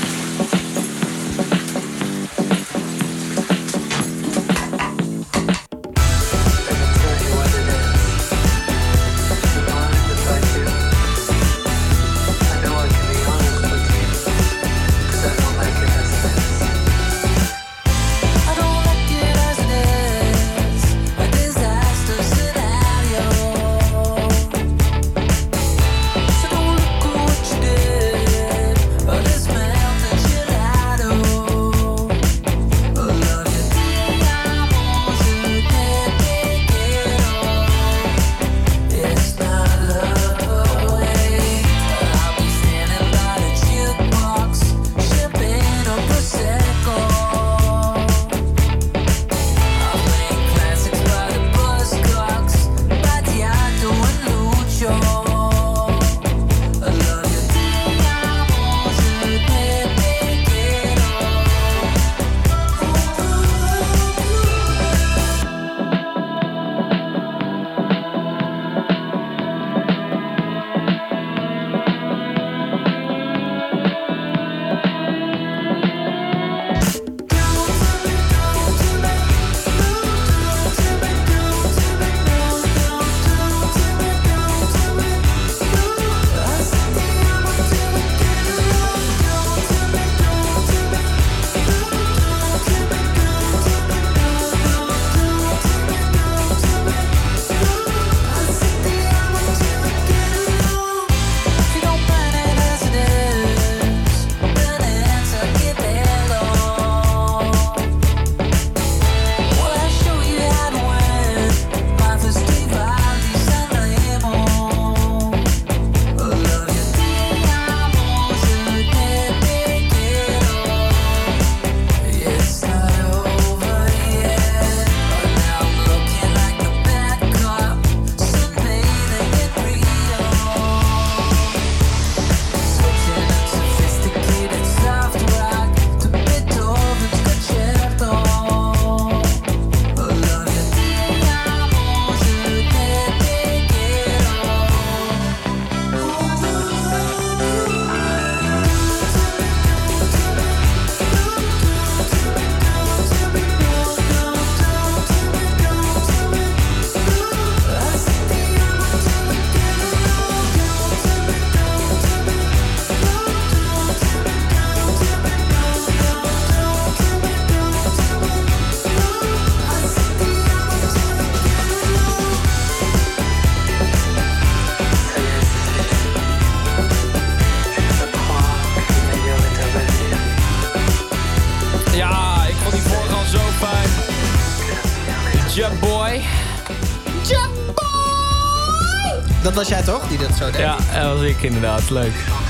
[SPEAKER 4] Dat was jij toch, die dat zo deed?
[SPEAKER 3] Ja, dat was ik inderdaad. Leuk.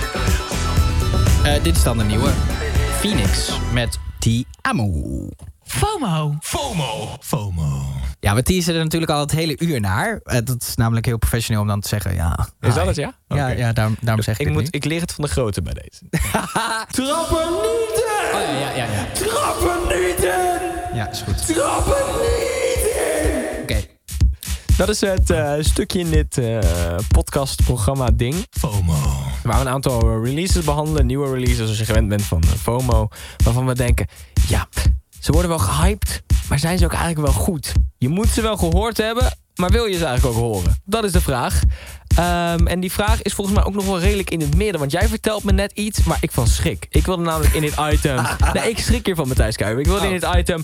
[SPEAKER 4] Uh, dit is dan de nieuwe Phoenix met Ti Amo.
[SPEAKER 12] FOMO. FOMO. FOMO.
[SPEAKER 4] Ja, we teasen er natuurlijk al het hele uur naar. Uh, dat is namelijk heel professioneel om dan te zeggen, ja.
[SPEAKER 3] Is dat het, ja?
[SPEAKER 4] Ja,
[SPEAKER 3] Okay.
[SPEAKER 4] ja daarom, daarom zeg ik,
[SPEAKER 3] ik
[SPEAKER 4] het
[SPEAKER 3] moet,
[SPEAKER 4] nu.
[SPEAKER 3] Ik leer het van de grote bij deze.
[SPEAKER 12] Trap er niet in!
[SPEAKER 4] Oh ja, ja, ja. ja.
[SPEAKER 12] Trap er niet in!
[SPEAKER 4] Ja, is goed.
[SPEAKER 12] Trap er niet in!
[SPEAKER 4] Oké. Okay.
[SPEAKER 3] Dat is het uh, stukje in dit uh, podcastprogramma ding.
[SPEAKER 12] FOMO.
[SPEAKER 3] Waar we een aantal releases behandelen. Nieuwe releases, als je gewend bent van uh, FOMO. Waarvan we denken, ja, ze worden wel gehyped. Maar zijn ze ook eigenlijk wel goed? Je moet ze wel gehoord hebben maar wil je ze eigenlijk ook horen? Dat is de vraag. Um, en die vraag is volgens mij ook nog wel redelijk in het midden. Want jij vertelt me net iets waar ik van schrik. Ik wilde namelijk in dit item... nee, ik schrik hier van Matthijs Kuiper. Ik wilde oh. in dit item...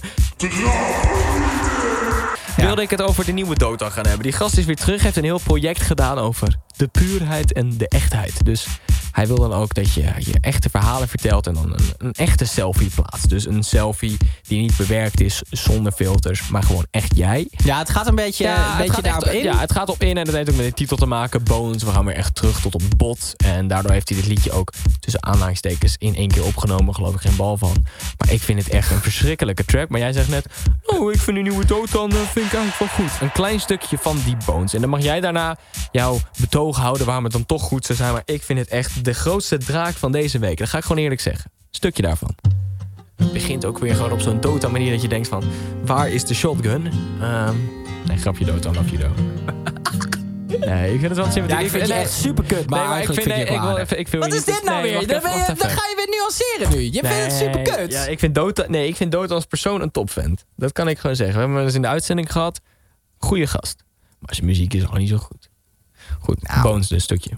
[SPEAKER 3] Ja. Wilde ik het over de nieuwe Dota gaan hebben. Die gast is weer terug, heeft een heel project gedaan over de puurheid en de echtheid. Dus hij wil dan ook dat je je echte verhalen vertelt en dan een, een echte selfie plaatst. Dus een selfie die niet bewerkt is zonder filters, maar gewoon echt jij.
[SPEAKER 4] Ja, het gaat een beetje, ja, een beetje daarop
[SPEAKER 3] echt,
[SPEAKER 4] in.
[SPEAKER 3] Ja, het gaat op in en dat heeft ook met de titel te maken. Bones, we gaan weer echt terug tot op het bot. En daardoor heeft hij dit liedje ook tussen aanhalingstekens in één keer opgenomen. Geloof ik geen bal van. Maar ik vind het echt een verschrikkelijke track. Maar jij zegt net, oh, ik vind die nieuwe Dota dan uh, vind ik eigenlijk wel goed. Een klein stukje van die Bones. En dan mag jij daarna jouw betoog houden waarom het dan toch goed zou zijn. Maar ik vind het echt de grootste draak van deze week. Dat ga ik gewoon eerlijk zeggen. Een stukje daarvan. Het begint ook weer gewoon op zo'n Dota manier dat je denkt van, waar is de shotgun? Um, nee, grapje Dota, love you Nee, ik vind het wel sympathiek.
[SPEAKER 4] Ja, ik vind het echt super kut, maar,
[SPEAKER 3] nee, maar ik vind, nee, ik wil even, ik wil
[SPEAKER 4] Wat is dit nou
[SPEAKER 3] nee,
[SPEAKER 4] weer? Dan,
[SPEAKER 3] even,
[SPEAKER 4] je, dan ga je weer nuanceren nu. Je
[SPEAKER 3] nee,
[SPEAKER 4] vindt het super kut.
[SPEAKER 3] Ja, ik vind Dota, nee, ik vind Dota als persoon een topvent. Dat kan ik gewoon zeggen. We hebben hem eens in de uitzending gehad. Goeie gast. Maar zijn muziek is al niet zo goed. Goed, nou. Bones dus, stukje.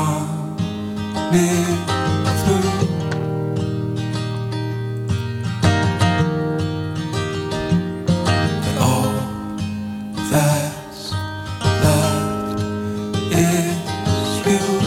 [SPEAKER 13] That's left is you.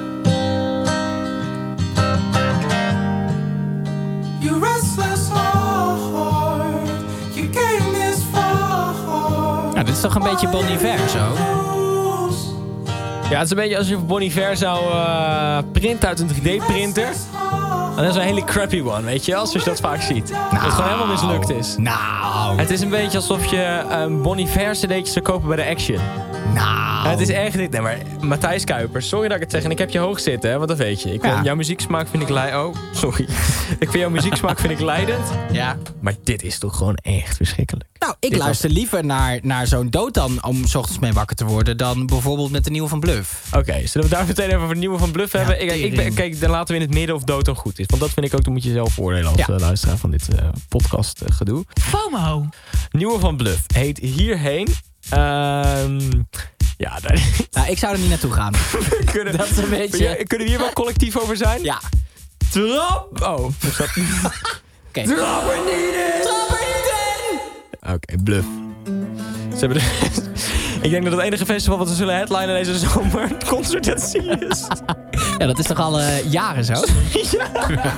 [SPEAKER 13] You restless heart, you came this far.
[SPEAKER 4] Ja, dit is toch een beetje Bon Iver zo?
[SPEAKER 3] Ja, het is een beetje als je Bon Iver zou uh, printen uit een drie D-printer. En dat is een hele crappy one, weet je wel? Zoals je dat vaak ziet. Nou, dat het gewoon helemaal mislukt is.
[SPEAKER 4] Nou.
[SPEAKER 3] Het is een beetje alsof je een Bon Iver cd'tje zou kopen bij de Action.
[SPEAKER 4] Nou.
[SPEAKER 3] Het is echt dit. Nee, maar Matthijs Kuiper, sorry dat ik het zeg. En ik heb je hoog zitten, hè, want dat weet je. Ik
[SPEAKER 4] ja.
[SPEAKER 3] vind, jouw muzieksmaak vind ik leidend. Oh, sorry. ik vind jouw muzieksmaak vind ik leidend.
[SPEAKER 4] Ja.
[SPEAKER 3] Maar dit is toch gewoon echt verschrikkelijk.
[SPEAKER 4] Nou, ik
[SPEAKER 3] dit
[SPEAKER 4] luister was... liever naar, naar zo'n Dotan om 's ochtends mee wakker te worden dan bijvoorbeeld met de nieuwe van Bluff.
[SPEAKER 3] Oké, okay, zullen we daar meteen even over de nieuwe van Bluff ja, hebben? Ik, ik ben, kijk, dan laten we in het midden of Dotan goed is. Want dat vind ik ook, dan moet je zelf oordelen als ja. uh, luisteraar van dit uh, podcast uh, gedoe.
[SPEAKER 12] FOMO.
[SPEAKER 3] Nieuwe van Bluff heet Hierheen. Um, ja, daar...
[SPEAKER 4] nou, ik zou er niet naartoe gaan.
[SPEAKER 3] kunnen, dat is een beetje... Ja, kunnen we hier wel collectief over zijn?
[SPEAKER 4] Ja.
[SPEAKER 3] Trap! Oh, is dat...
[SPEAKER 4] okay.
[SPEAKER 3] Trap er niet in!
[SPEAKER 4] Trap er niet in!
[SPEAKER 3] Oké, okay, Bluff. Ze hebben de... Ik denk dat het enige festival wat we zullen headlinen deze zomer Concert at Sea is.
[SPEAKER 4] Ja, dat is toch al uh, jaren zo?
[SPEAKER 3] ja.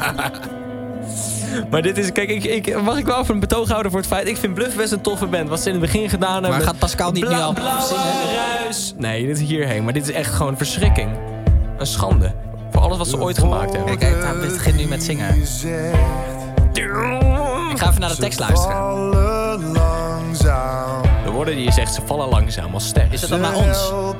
[SPEAKER 3] Maar dit is, kijk, ik, ik, mag ik wel even een betoog houden voor het feit... Ik vind Bluff best een toffe band, wat ze in het begin gedaan hebben.
[SPEAKER 4] Maar gaat Pascal niet
[SPEAKER 3] bla,
[SPEAKER 4] nu al
[SPEAKER 3] ruis? Nee, dit is Hierheen. Maar dit is echt gewoon verschrikking. Een schande. Voor alles wat ze ooit gemaakt hebben.
[SPEAKER 4] Kijk, kijk, het begint nu met zingen. Ik ga even naar de tekst luisteren.
[SPEAKER 3] De woorden die je zegt, ze vallen langzaam als ster.
[SPEAKER 4] Is dat dan naar ons?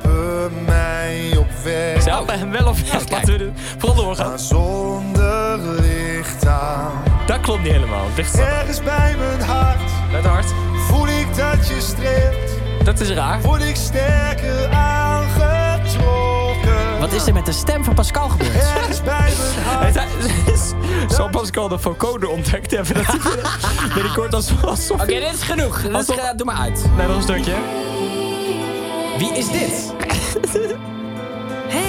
[SPEAKER 3] Ze helpen hem wel op weg. Laten we er vooral doorgaan.
[SPEAKER 13] Zonder licht aan.
[SPEAKER 3] Dat klopt niet helemaal.
[SPEAKER 13] Ergens bij mijn hart.
[SPEAKER 3] Met hart.
[SPEAKER 13] Voel ik dat je streelt.
[SPEAKER 3] Dat is raar.
[SPEAKER 13] Word ik sterker aangetrokken.
[SPEAKER 4] Wat is er met de stem van Pascal gebeurd?
[SPEAKER 13] Ergens bij mijn hart.
[SPEAKER 3] Zal Pascal de vocoder ontdekt hebben? Dat hij binnenkort als... als
[SPEAKER 4] Oké, okay, dit is genoeg. Dit is, uh, doe maar uit.
[SPEAKER 3] Nee, nog een stukje.
[SPEAKER 4] Wie is dit? Hè?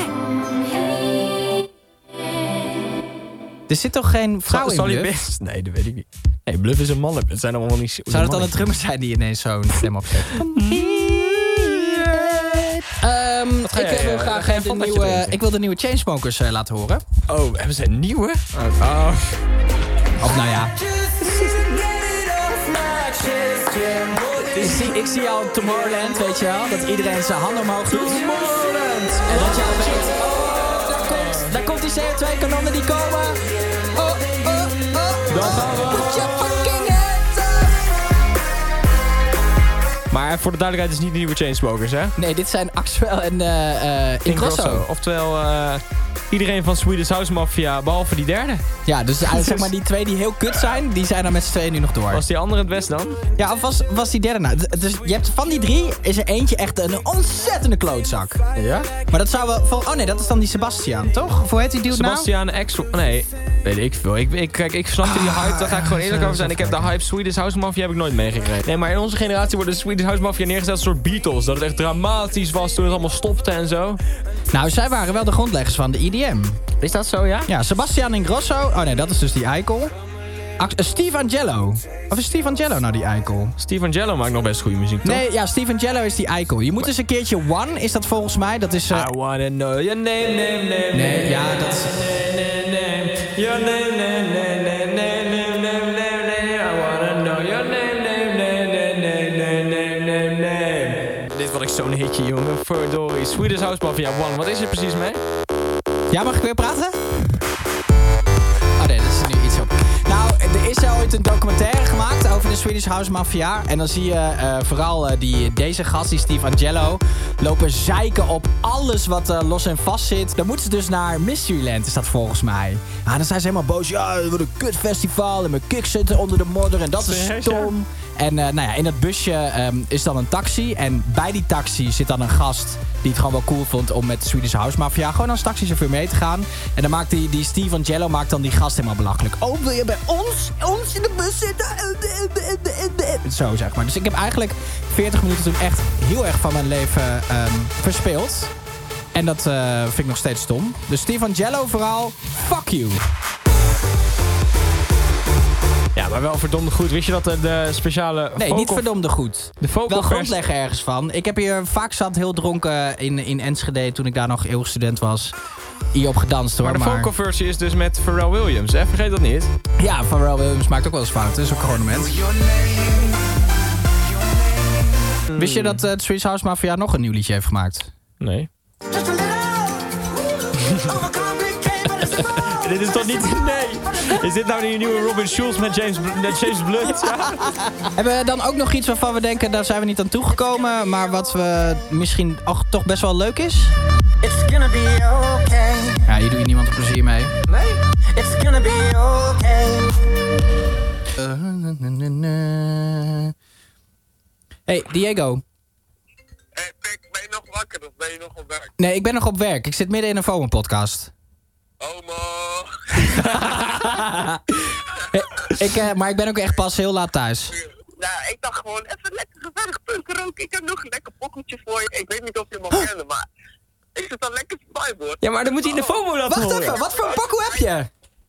[SPEAKER 4] Er zit toch geen vrouw in Bluff?
[SPEAKER 3] Best? Nee, dat weet ik niet. Nee, Bluff is een man. Het zijn allemaal niet...
[SPEAKER 4] Zou het dan een drummer zijn die ineens zo'n stem opzet? Um, ik
[SPEAKER 3] jij,
[SPEAKER 4] wil
[SPEAKER 3] uh,
[SPEAKER 4] graag uh, de nieuwe, uh, ik wil de nieuwe Chainsmokers uh, laten horen.
[SPEAKER 3] Oh, hebben ze een nieuwe? Oh. oh.
[SPEAKER 4] Of nou ja. Ik zie, ik zie al Tomorrowland, weet je wel. Dat iedereen zijn handen omhoog doet. Tomorrowland. En dat je al weet, oh, daar komt, daar komt die C O twee kanonnen die komen. Oh, oh, oh.
[SPEAKER 3] Dan gaan we.
[SPEAKER 4] Put your fucking hands up.
[SPEAKER 3] Maar voor de duidelijkheid is het niet de nieuwe Chainsmokers, hè?
[SPEAKER 4] Nee, dit zijn Axwell en uh, uh, Ingrosso.
[SPEAKER 3] Oftewel, uh, iedereen van Swedish House Mafia, behalve die derde.
[SPEAKER 4] Ja, dus uh, zeg maar die twee die heel kut zijn, die zijn dan met z'n tweeën nu nog door.
[SPEAKER 3] Was die andere het best dan?
[SPEAKER 4] Ja, of was, was die derde nou? Dus je hebt van die drie, is er eentje echt een ontzettende klootzak.
[SPEAKER 3] Ja?
[SPEAKER 4] Maar dat zou wel... Oh nee, dat is dan die Sebastian, toch? Of hoe heet die dude nou?
[SPEAKER 3] Sebastian X... Nee. Weet ik veel. Ik, ik, kijk, ik snapte die hype. Daar ga ik gewoon eerlijk over zijn. Ik heb de hype Swedish House Mafia heb ik nooit meegekregen. Nee, maar in onze generatie wordt de Swedish House Mafia neergezet als een soort Beatles. Dat het echt dramatisch was toen het allemaal stopte en zo.
[SPEAKER 4] Nou, zij waren wel de grondleggers van de E D M.
[SPEAKER 3] Is dat zo, ja?
[SPEAKER 4] Ja, Sebastian Ingrosso. Oh nee, dat is dus die eikel. Act- Steve Angello. Of is Steve Angello nou die eikel?
[SPEAKER 3] Steve Angello maakt nog best goede muziek, toch?
[SPEAKER 4] Nee, ja, Steve Angello is die eikel. Je moet eens een keertje One, is dat volgens mij? Dat is... Uh...
[SPEAKER 3] I wanna know your name, name, name.
[SPEAKER 4] Nee, ja, dat is...
[SPEAKER 3] Your name, name, name, name, name, name, name, name. I wanna know your name, name, name, name, name, name, name, name. Dit was ik zo'n hitje, jongen. Verdorie. Swedish House Mafia One. Wat is er precies mee?
[SPEAKER 4] Ja, mag ik weer praten? Oh nee, dat is nu iets op. Nou, er is er ooit een documentaire gemaakt over de Swedish House Mafia. En dan zie je uh, vooral uh, die, deze gast, die Steve Angello, lopen zeiken op alles wat uh, los en vast zit. Dan moeten ze dus naar Mysteryland, is dat volgens mij. Ah, dan zijn ze helemaal boos. Ja, het wordt een kutfestival en mijn kiks zitten onder de modder en dat is stom. En uh, nou ja, in dat busje um, is dan een taxi. En bij die taxi zit dan een gast die het gewoon wel cool vond om met de Swedish House Mafia gewoon als taxichauffeur mee te gaan. En dan maakt die, die Steve Angello maakt dan die gast helemaal belachelijk. Oh, wil je bij ons, ons in de bus zitten? Zo, zeg maar. Dus ik heb eigenlijk veertig minuten toen echt heel erg van mijn leven um, verspeeld. En dat uh, vind ik nog steeds stom. Dus Steve Angello vooral, fuck you.
[SPEAKER 3] Ja, maar wel verdomde goed. Wist je dat de, de speciale...
[SPEAKER 4] Nee, niet verdomde goed.
[SPEAKER 3] De vocal
[SPEAKER 4] wel grondleggen ergens van. Ik heb hier vaak zat heel dronken in, in Enschede toen ik daar nog eeuwig student was. Hierop gedanst hoor.
[SPEAKER 3] Maar de
[SPEAKER 4] maar...
[SPEAKER 3] vocal versie is dus met Pharrell Williams, hè? Vergeet dat niet.
[SPEAKER 4] Ja, Pharrell Williams maakt ook wel eens fouten. Dat is ook gewoon een mens. Hmm. Wist je dat uh, de Swedish House Mafia nog een nieuw liedje heeft gemaakt?
[SPEAKER 3] Nee. Dit is toch niet... Nee. Is dit nou die nieuwe Robin Schulz met James, met James Blunt? Ja.
[SPEAKER 4] Hebben we dan ook nog iets waarvan we denken, daar zijn we niet aan toegekomen, maar wat we misschien ook toch best wel leuk is?
[SPEAKER 12] It's gonna be okay.
[SPEAKER 4] Ja, hier doe je niemand een plezier mee.
[SPEAKER 12] Nee? It's gonna be okay.
[SPEAKER 4] Uh, na, na, na. Hey, Diego.
[SPEAKER 14] Hey, Pik, ben je nog wakker of ben je nog op werk?
[SPEAKER 4] Nee, ik ben nog op werk. Ik zit midden in een FOMO podcast.
[SPEAKER 14] Homo.
[SPEAKER 4] ik, uh, maar ik ben ook echt pas heel laat thuis.
[SPEAKER 14] Nou, ik dacht gewoon even lekker gezellig punk roken. Ik heb nog een lekker pokkeltje voor je. Ik weet niet of je hem al kennen, maar ik zit al lekker te vibe, hoor.
[SPEAKER 3] Ja, maar dan moet hij in de FOMO laten
[SPEAKER 4] Wacht
[SPEAKER 3] horen.
[SPEAKER 4] even, wat voor een pokoe heb je?
[SPEAKER 14] Uh,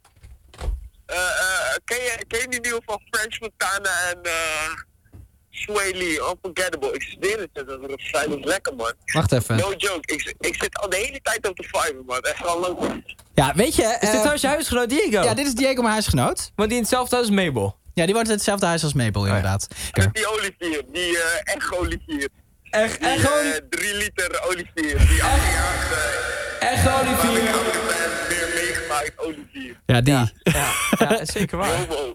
[SPEAKER 14] uh, ken, je ken je die nieuwe van French Montana en uh, Sway Lee, Unforgettable? Ik zweer het je, dat is vrij lekker, man.
[SPEAKER 4] Wacht even.
[SPEAKER 14] No joke, ik, ik zit al de hele tijd op de vibe, man. Echt al lang.
[SPEAKER 4] Ja, weet je...
[SPEAKER 3] Is dit
[SPEAKER 4] uh,
[SPEAKER 3] trouwens je huisgenoot Diego?
[SPEAKER 4] Ja, dit is Diego, mijn huisgenoot.
[SPEAKER 3] Want die in hetzelfde huis als Mabel.
[SPEAKER 4] Ja, die woont in hetzelfde huis als Mabel, inderdaad.
[SPEAKER 14] Dat is die Olivier, die uh, echt Olivier.
[SPEAKER 3] Echt,
[SPEAKER 14] die,
[SPEAKER 3] echt Olivier?
[SPEAKER 14] Uh, drie liter Olivier. Die afgejaagde...
[SPEAKER 3] Echt Olivier.
[SPEAKER 14] Meer meegemaakt, Olivier.
[SPEAKER 4] Ja, die.
[SPEAKER 3] Ja, ja, ja zeker waar.
[SPEAKER 14] Homo,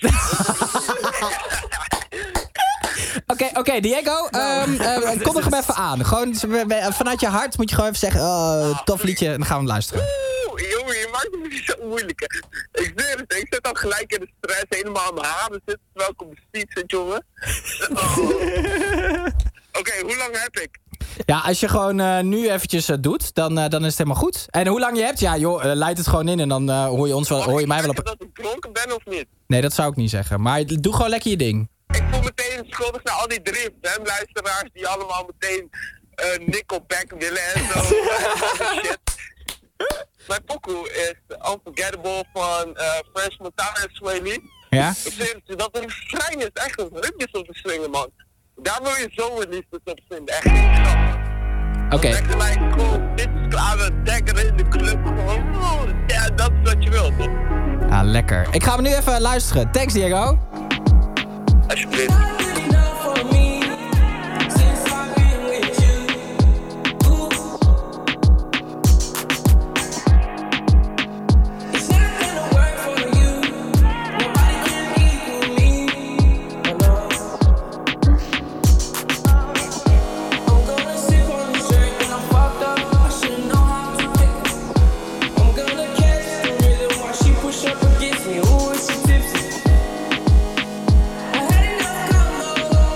[SPEAKER 4] Oké, oké, okay, Diego, um, uh, kom nog hem even aan. Gewoon vanuit je hart moet je gewoon even zeggen, oh, tof liedje, en dan gaan we luisteren.
[SPEAKER 14] Oeh, jongen, je maakt het niet zo moeilijk, hè. Ik zweer het, ik zit al gelijk in de stress, helemaal aan mijn haren zitten, terwijl ik op de fiets zit, jongen. Oh. Oké, okay, hoe lang heb ik?
[SPEAKER 4] Ja, als je gewoon uh, nu eventjes uh, doet, dan, uh, dan is het helemaal goed. En hoe lang je hebt, ja joh, uh, leid het gewoon in en dan uh, hoor je ons wel, hoor je mij wel op...
[SPEAKER 14] dat ik dronken ben of niet?
[SPEAKER 4] Nee, dat zou ik niet zeggen, maar doe gewoon lekker je ding.
[SPEAKER 14] Ik voel meteen schuldig naar al die drift, hè, luisteraars die allemaal meteen uh, Nickelback willen en zo. Shit. Mijn pokoe is Unforgettable van uh, French Montana en Sway Lee.
[SPEAKER 4] Ja?
[SPEAKER 14] Ik zeg je, dat een refrein is echt een rupjes op te swingen, man. Daar wil je zomerliefdes op vinden, echt niet grappig.
[SPEAKER 4] Oké. Okay.
[SPEAKER 14] Dan denk je gewoon, dit is klaar, we dekken in de club, gewoon, oh, ja, dat is wat je wilt, toch?
[SPEAKER 4] Ja, lekker. Ik ga hem nu even luisteren. Thanks, Diego.
[SPEAKER 14] Alsjeblieft.
[SPEAKER 12] Push up against me, ooh, is she tipsy? I had enough combo.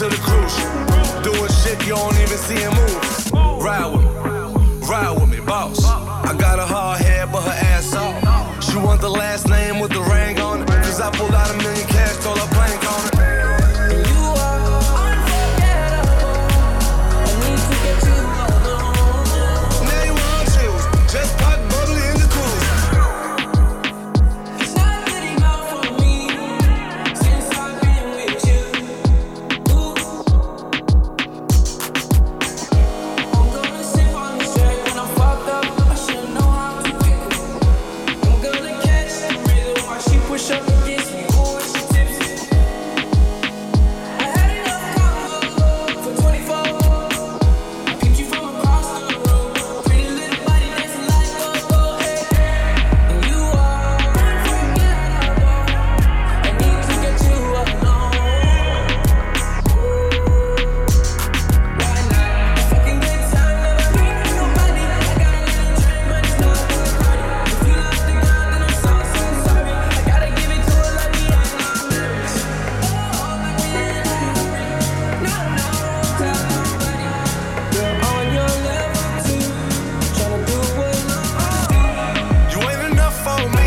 [SPEAKER 15] to the cruise. Doing shit you don't even see him move. Ride with me, ride with me, boss. I got a hard head, but her ass off. She want the last name with the ring on it. Cause I pulled out a million cash, told her plank on it.
[SPEAKER 8] And you are unforgettable. I need to get you alone.
[SPEAKER 15] Now you want chills, just pop bubbly in the cruise.
[SPEAKER 8] It's not good enough for me since I've been with you. Ooh. I'm gonna sip on this track when I'm fucked up. I should know how to pick it. I'm gonna catch the rhythm while she push up against me. Ooh, she tipsy. I had enough combo for twenty-four. I picked you from across the room. Pretty little body dancing like go-go, hey. And you are unforgettable. I need to get you alone. Right now, fucking good time, never been with nobody. I got a little drink, but it's not good party. If you love the girl, then I'm so, so sorry. I gotta give it to her like me, I'm not nervous. Oh, like we ain't no, no, tell nobody. You're on your level too, tryna do what you want.
[SPEAKER 15] You ain't enough for me,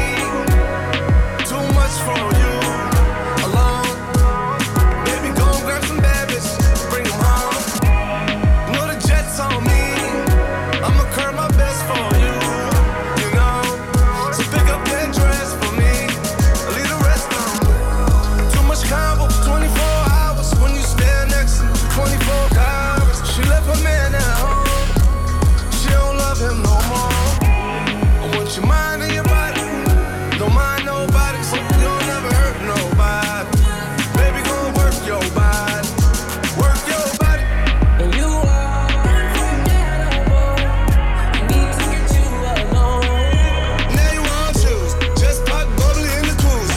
[SPEAKER 15] too much for you. Alone, baby, go and grab some bad bitches, bring them home. You know the jet's on me, I'ma curb my best for you. You know, so pick up that dress for me, leave the rest on. Too much combo, twenty-four hours when you stand next to me, twenty-four hours. She left her man at home, she don't love him no more. I want your mind and your body. Don't mind nobody, so you'll never hurt nobody. Baby, gon' work your body. Work your body.
[SPEAKER 8] And you are unforgettable. I need to get you alone.
[SPEAKER 15] Now you want shoes. Just pop bubbly in the cruise.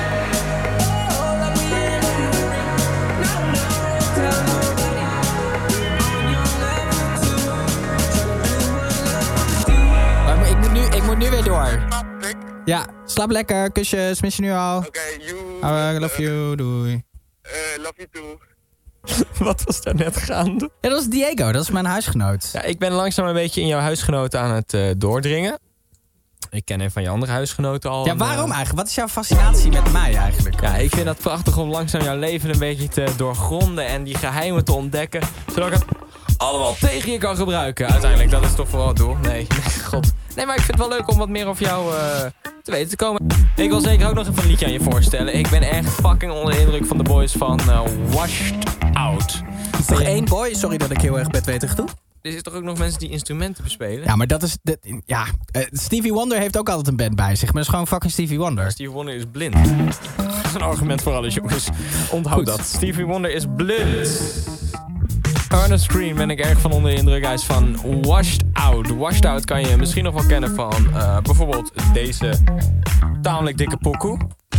[SPEAKER 8] Oh, like we ain't no, no, tell nobody. On your level too, tryna do what you want.
[SPEAKER 4] Maar ik moet nu, ik moet nu weer door. Ja, slaap lekker. Kusjes, mis je nu al.
[SPEAKER 14] Oké, you.
[SPEAKER 4] Oh, I love you, doei.
[SPEAKER 14] Eh, love you too.
[SPEAKER 3] Wat was daar net gaande?
[SPEAKER 4] Ja, dat is Diego, dat is mijn huisgenoot.
[SPEAKER 3] Ja, ik ben langzaam een beetje in jouw huisgenoten aan het eh, doordringen. Ik ken een van je andere huisgenoten al.
[SPEAKER 4] Ja,
[SPEAKER 3] een,
[SPEAKER 4] waarom
[SPEAKER 3] eh,
[SPEAKER 4] eigenlijk? Wat is jouw fascinatie met mij eigenlijk?
[SPEAKER 3] Ja, ik vind het prachtig om langzaam jouw leven een beetje te doorgronden en die geheimen te ontdekken. Zodat ik het allemaal tegen je kan gebruiken. Uiteindelijk, dat is toch vooral het doel. Nee, nee, god. Nee, maar ik vind het wel leuk om wat meer over jou uh, te weten te komen. Ik wil zeker ook nog even een liedje aan je voorstellen. Ik ben echt fucking onder de indruk van de boys van uh, Washed Out.
[SPEAKER 4] Is toch één boy? Sorry dat ik heel erg bedwetig doe.
[SPEAKER 3] Er zitten toch ook nog mensen die instrumenten bespelen?
[SPEAKER 4] Ja, maar dat is... Dat, ja, uh, Stevie Wonder heeft ook altijd een band bij zich. Maar dat is gewoon fucking Stevie Wonder.
[SPEAKER 3] Stevie Wonder is blind. Dat is een argument voor alle jongens. Onthoud
[SPEAKER 4] Goed.
[SPEAKER 3] dat. Stevie Wonder is blind. Ernest Green ben ik erg van onder de indruk. Hij is van Washed Out. Washed Out kan je misschien nog wel kennen van uh, bijvoorbeeld deze tamelijk dikke pokoe.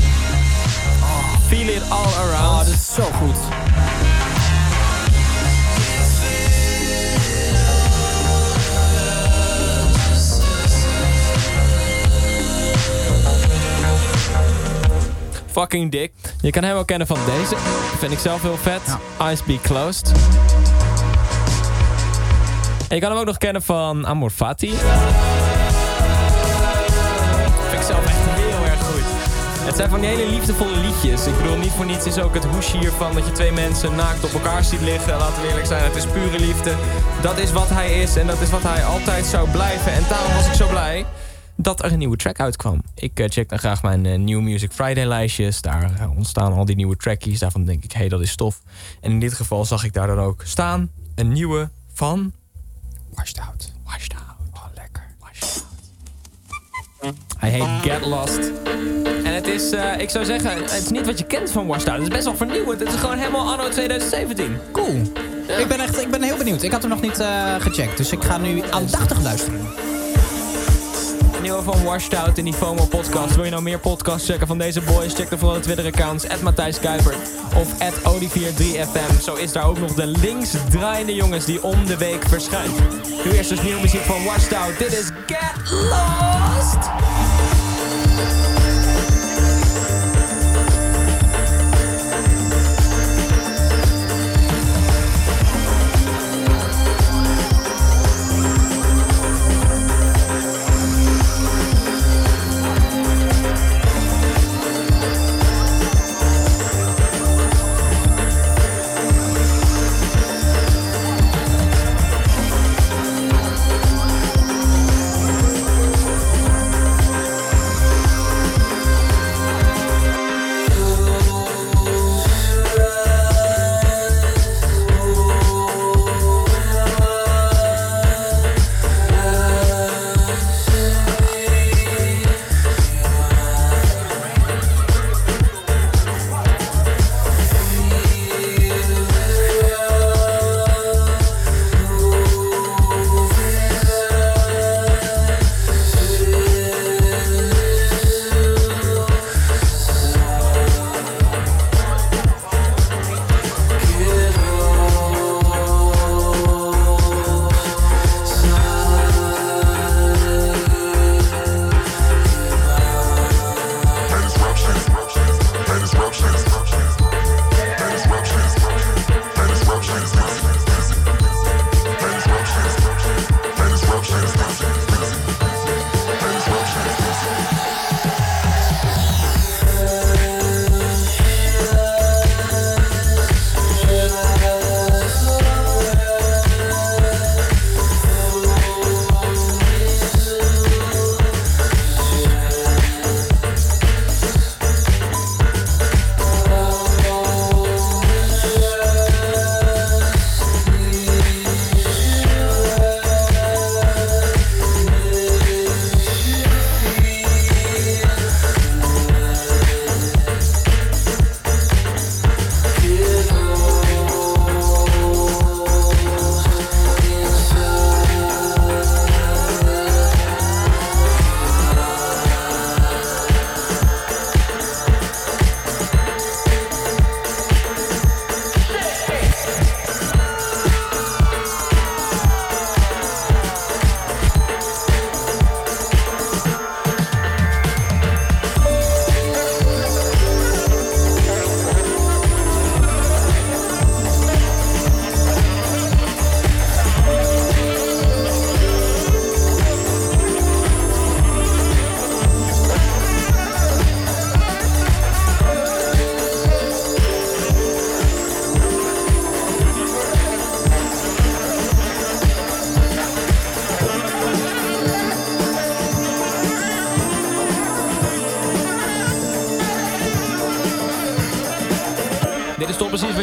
[SPEAKER 3] Oh, Feel It All Around.
[SPEAKER 4] Oh, dat is zo goed.
[SPEAKER 3] Fucking dik. Je kan hem wel kennen van deze. Vind ik zelf heel vet. Ja. Eyes Be Closed. En je kan hem ook nog kennen van Amor Fati. Vind ik zelf echt heel erg goed. Het zijn van die hele liefdevolle liedjes. Ik bedoel, niet voor niets is ook het hoesje hiervan dat je twee mensen naakt op elkaar ziet liggen. Laten we eerlijk zijn, het is pure liefde. Dat is wat hij is en dat is wat hij altijd zou blijven. En daarom was ik zo blij dat er een nieuwe track uitkwam. Ik uh, check dan graag mijn uh, New Music Friday lijstjes. Daar uh, ontstaan al die nieuwe trackies. Daarvan denk ik, hé, hey, dat is tof. En in dit geval zag ik daar dan ook staan een nieuwe van
[SPEAKER 4] Washed Out.
[SPEAKER 3] Washed Out.
[SPEAKER 4] Oh, lekker.
[SPEAKER 3] Washed Out. Hij heet Get Lost. En het is, uh, ik zou zeggen, het is niet wat je kent van Washed Out. Het is best wel vernieuwend. Het is gewoon helemaal anno twintig zeventien.
[SPEAKER 4] Cool. Ja. Ik ben echt, ik ben heel benieuwd. Ik had hem nog niet uh, gecheckt. Dus ik ga nu aandachtig luisteren.
[SPEAKER 3] Nieuwe van Washed Out in die FOMO podcast. Wil je nou meer podcasts checken van deze boys? Check dan vooral de Twitter accounts at Matthijs Kuiper of at Olivier drie F M. Zo is daar ook nog de linksdraaiende jongens die om de week verschijnt. Nu eerst dus nieuwe muziek van Washed Out. Dit is Get Lost!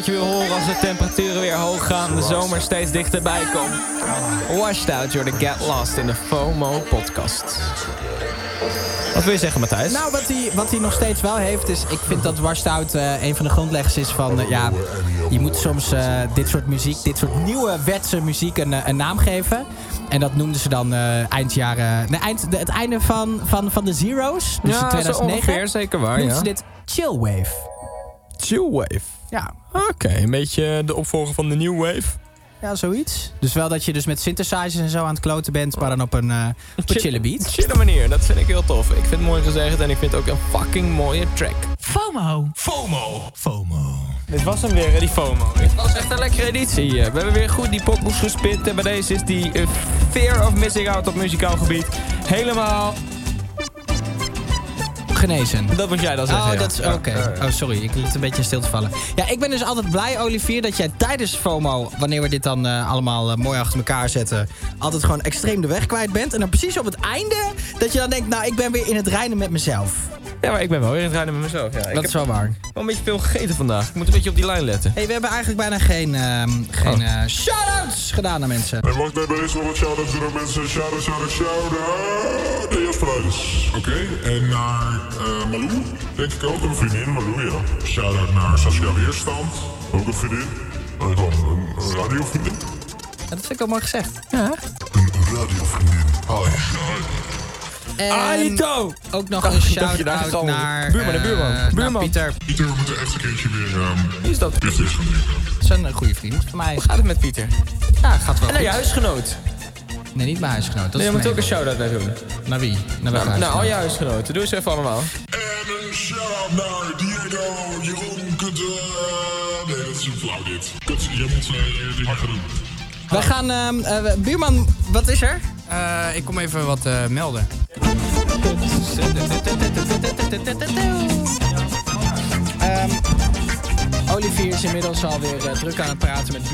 [SPEAKER 3] wat je wil horen als de temperaturen weer hoog gaan. De zomer steeds dichterbij komt. Washed Out, you're the Get Lost in de FOMO podcast. Wat wil je zeggen, Matthijs?
[SPEAKER 4] Nou, wat hij, wat hij nog steeds wel heeft is... Ik vind dat Washed Out uh, een van de grondleggers is van... Uh, ja, je moet soms uh, dit soort muziek, dit soort nieuwe wetse muziek een, een naam geven. En dat noemden ze dan uh, eind jaren... Nee, eind, de, het einde van, van, van de Zero's. Dus
[SPEAKER 3] ja,
[SPEAKER 4] in tweeduizend negen.
[SPEAKER 3] Ongeveer, zeker waar,
[SPEAKER 4] noemden
[SPEAKER 3] ja.
[SPEAKER 4] ze dit Chillwave.
[SPEAKER 3] Chillwave?
[SPEAKER 4] Ja.
[SPEAKER 3] Oké, okay, een beetje de opvolger van de New Wave.
[SPEAKER 4] Ja, zoiets. Dus wel dat je dus met synthesizers en zo aan het kloten bent, maar dan op een, uh, op een chille beat.
[SPEAKER 3] Chille manier, dat vind ik heel tof. Ik vind het mooi gezegd en ik vind het ook een fucking mooie track.
[SPEAKER 4] FOMO.
[SPEAKER 3] FOMO. FOMO. Dit was hem weer, die FOMO. Dit was echt een lekkere editie. We hebben weer goed die pokoes gespit. En bij deze is die uh, Fear of Missing Out op muzikaal gebied helemaal...
[SPEAKER 4] genezen.
[SPEAKER 3] Dat moet jij dan zeggen.
[SPEAKER 4] Oh,
[SPEAKER 3] ja.
[SPEAKER 4] dat is oké. Okay. Oh, sorry. Ik liet het een beetje in stilte vallen. Ja, ik ben dus altijd blij, Olivier, dat jij tijdens FOMO, wanneer we dit dan uh, allemaal uh, mooi achter elkaar zetten, altijd gewoon extreem de weg kwijt bent. En dan precies op het einde, dat je dan denkt, nou, ik ben weer in het reinen met mezelf.
[SPEAKER 3] Ja, maar ik ben wel weer in het rijden met mezelf. Ja, ik
[SPEAKER 4] dat
[SPEAKER 3] heb
[SPEAKER 4] is wel waar.
[SPEAKER 3] wel een beetje veel gegeten vandaag. Ik moet een beetje op die lijn letten.
[SPEAKER 4] Hey, we hebben eigenlijk bijna geen, uh, geen uh, shout-outs gedaan aan mensen.
[SPEAKER 6] En mag ik daarbij eens nog wat shout-outs doen aan mensen? Shout-out, shout-out, shout-out. De Jasper Rijders. Oké, okay. En naar uh, Malou, denk ik ook. Een vriendin, Malou, ja. Shout-out naar Saskia Weerstand. Ook een vriendin. En dan een, een radiovriendin.
[SPEAKER 4] Ja, dat vind ik wel mooi gezegd. Ja.
[SPEAKER 6] Een radiovriendin. Hi.
[SPEAKER 4] En
[SPEAKER 3] Aito!
[SPEAKER 4] Ook nog een shout-out naar...
[SPEAKER 3] Buurman, de buurman.
[SPEAKER 4] Uh,
[SPEAKER 3] buurman.
[SPEAKER 4] Naar Pieter.
[SPEAKER 6] Pieter, we moeten echt een keertje weer... Um,
[SPEAKER 3] Wie is dat?
[SPEAKER 6] Pieter gaan drinken.
[SPEAKER 4] Dat is een goede vriend van mij.
[SPEAKER 3] Hoe gaat het met Pieter?
[SPEAKER 4] Ja, gaat wel
[SPEAKER 3] En naar je
[SPEAKER 4] goed.
[SPEAKER 3] huisgenoot?
[SPEAKER 4] Nee, niet mijn huisgenoot. Dat
[SPEAKER 3] Nee, je
[SPEAKER 4] is
[SPEAKER 3] moet
[SPEAKER 4] mijn
[SPEAKER 3] ook een shout-out naar doen.
[SPEAKER 4] Naar wie? Naar welke
[SPEAKER 3] Nou, nou, al
[SPEAKER 4] huisgenoot?
[SPEAKER 3] je huisgenoten. Doe eens even allemaal.
[SPEAKER 6] En een shout-out naar Diego, Jeroen, Kutte... Nee, dat is een flauw dit. Kut, jij moet uh, die mag gaan doen.
[SPEAKER 4] Wij gaan... Uh, uh, buurman, wat is er?
[SPEAKER 16] Uh, ik kom even wat uh, melden.
[SPEAKER 4] Um, Olivier is inmiddels alweer uh, druk aan het praten met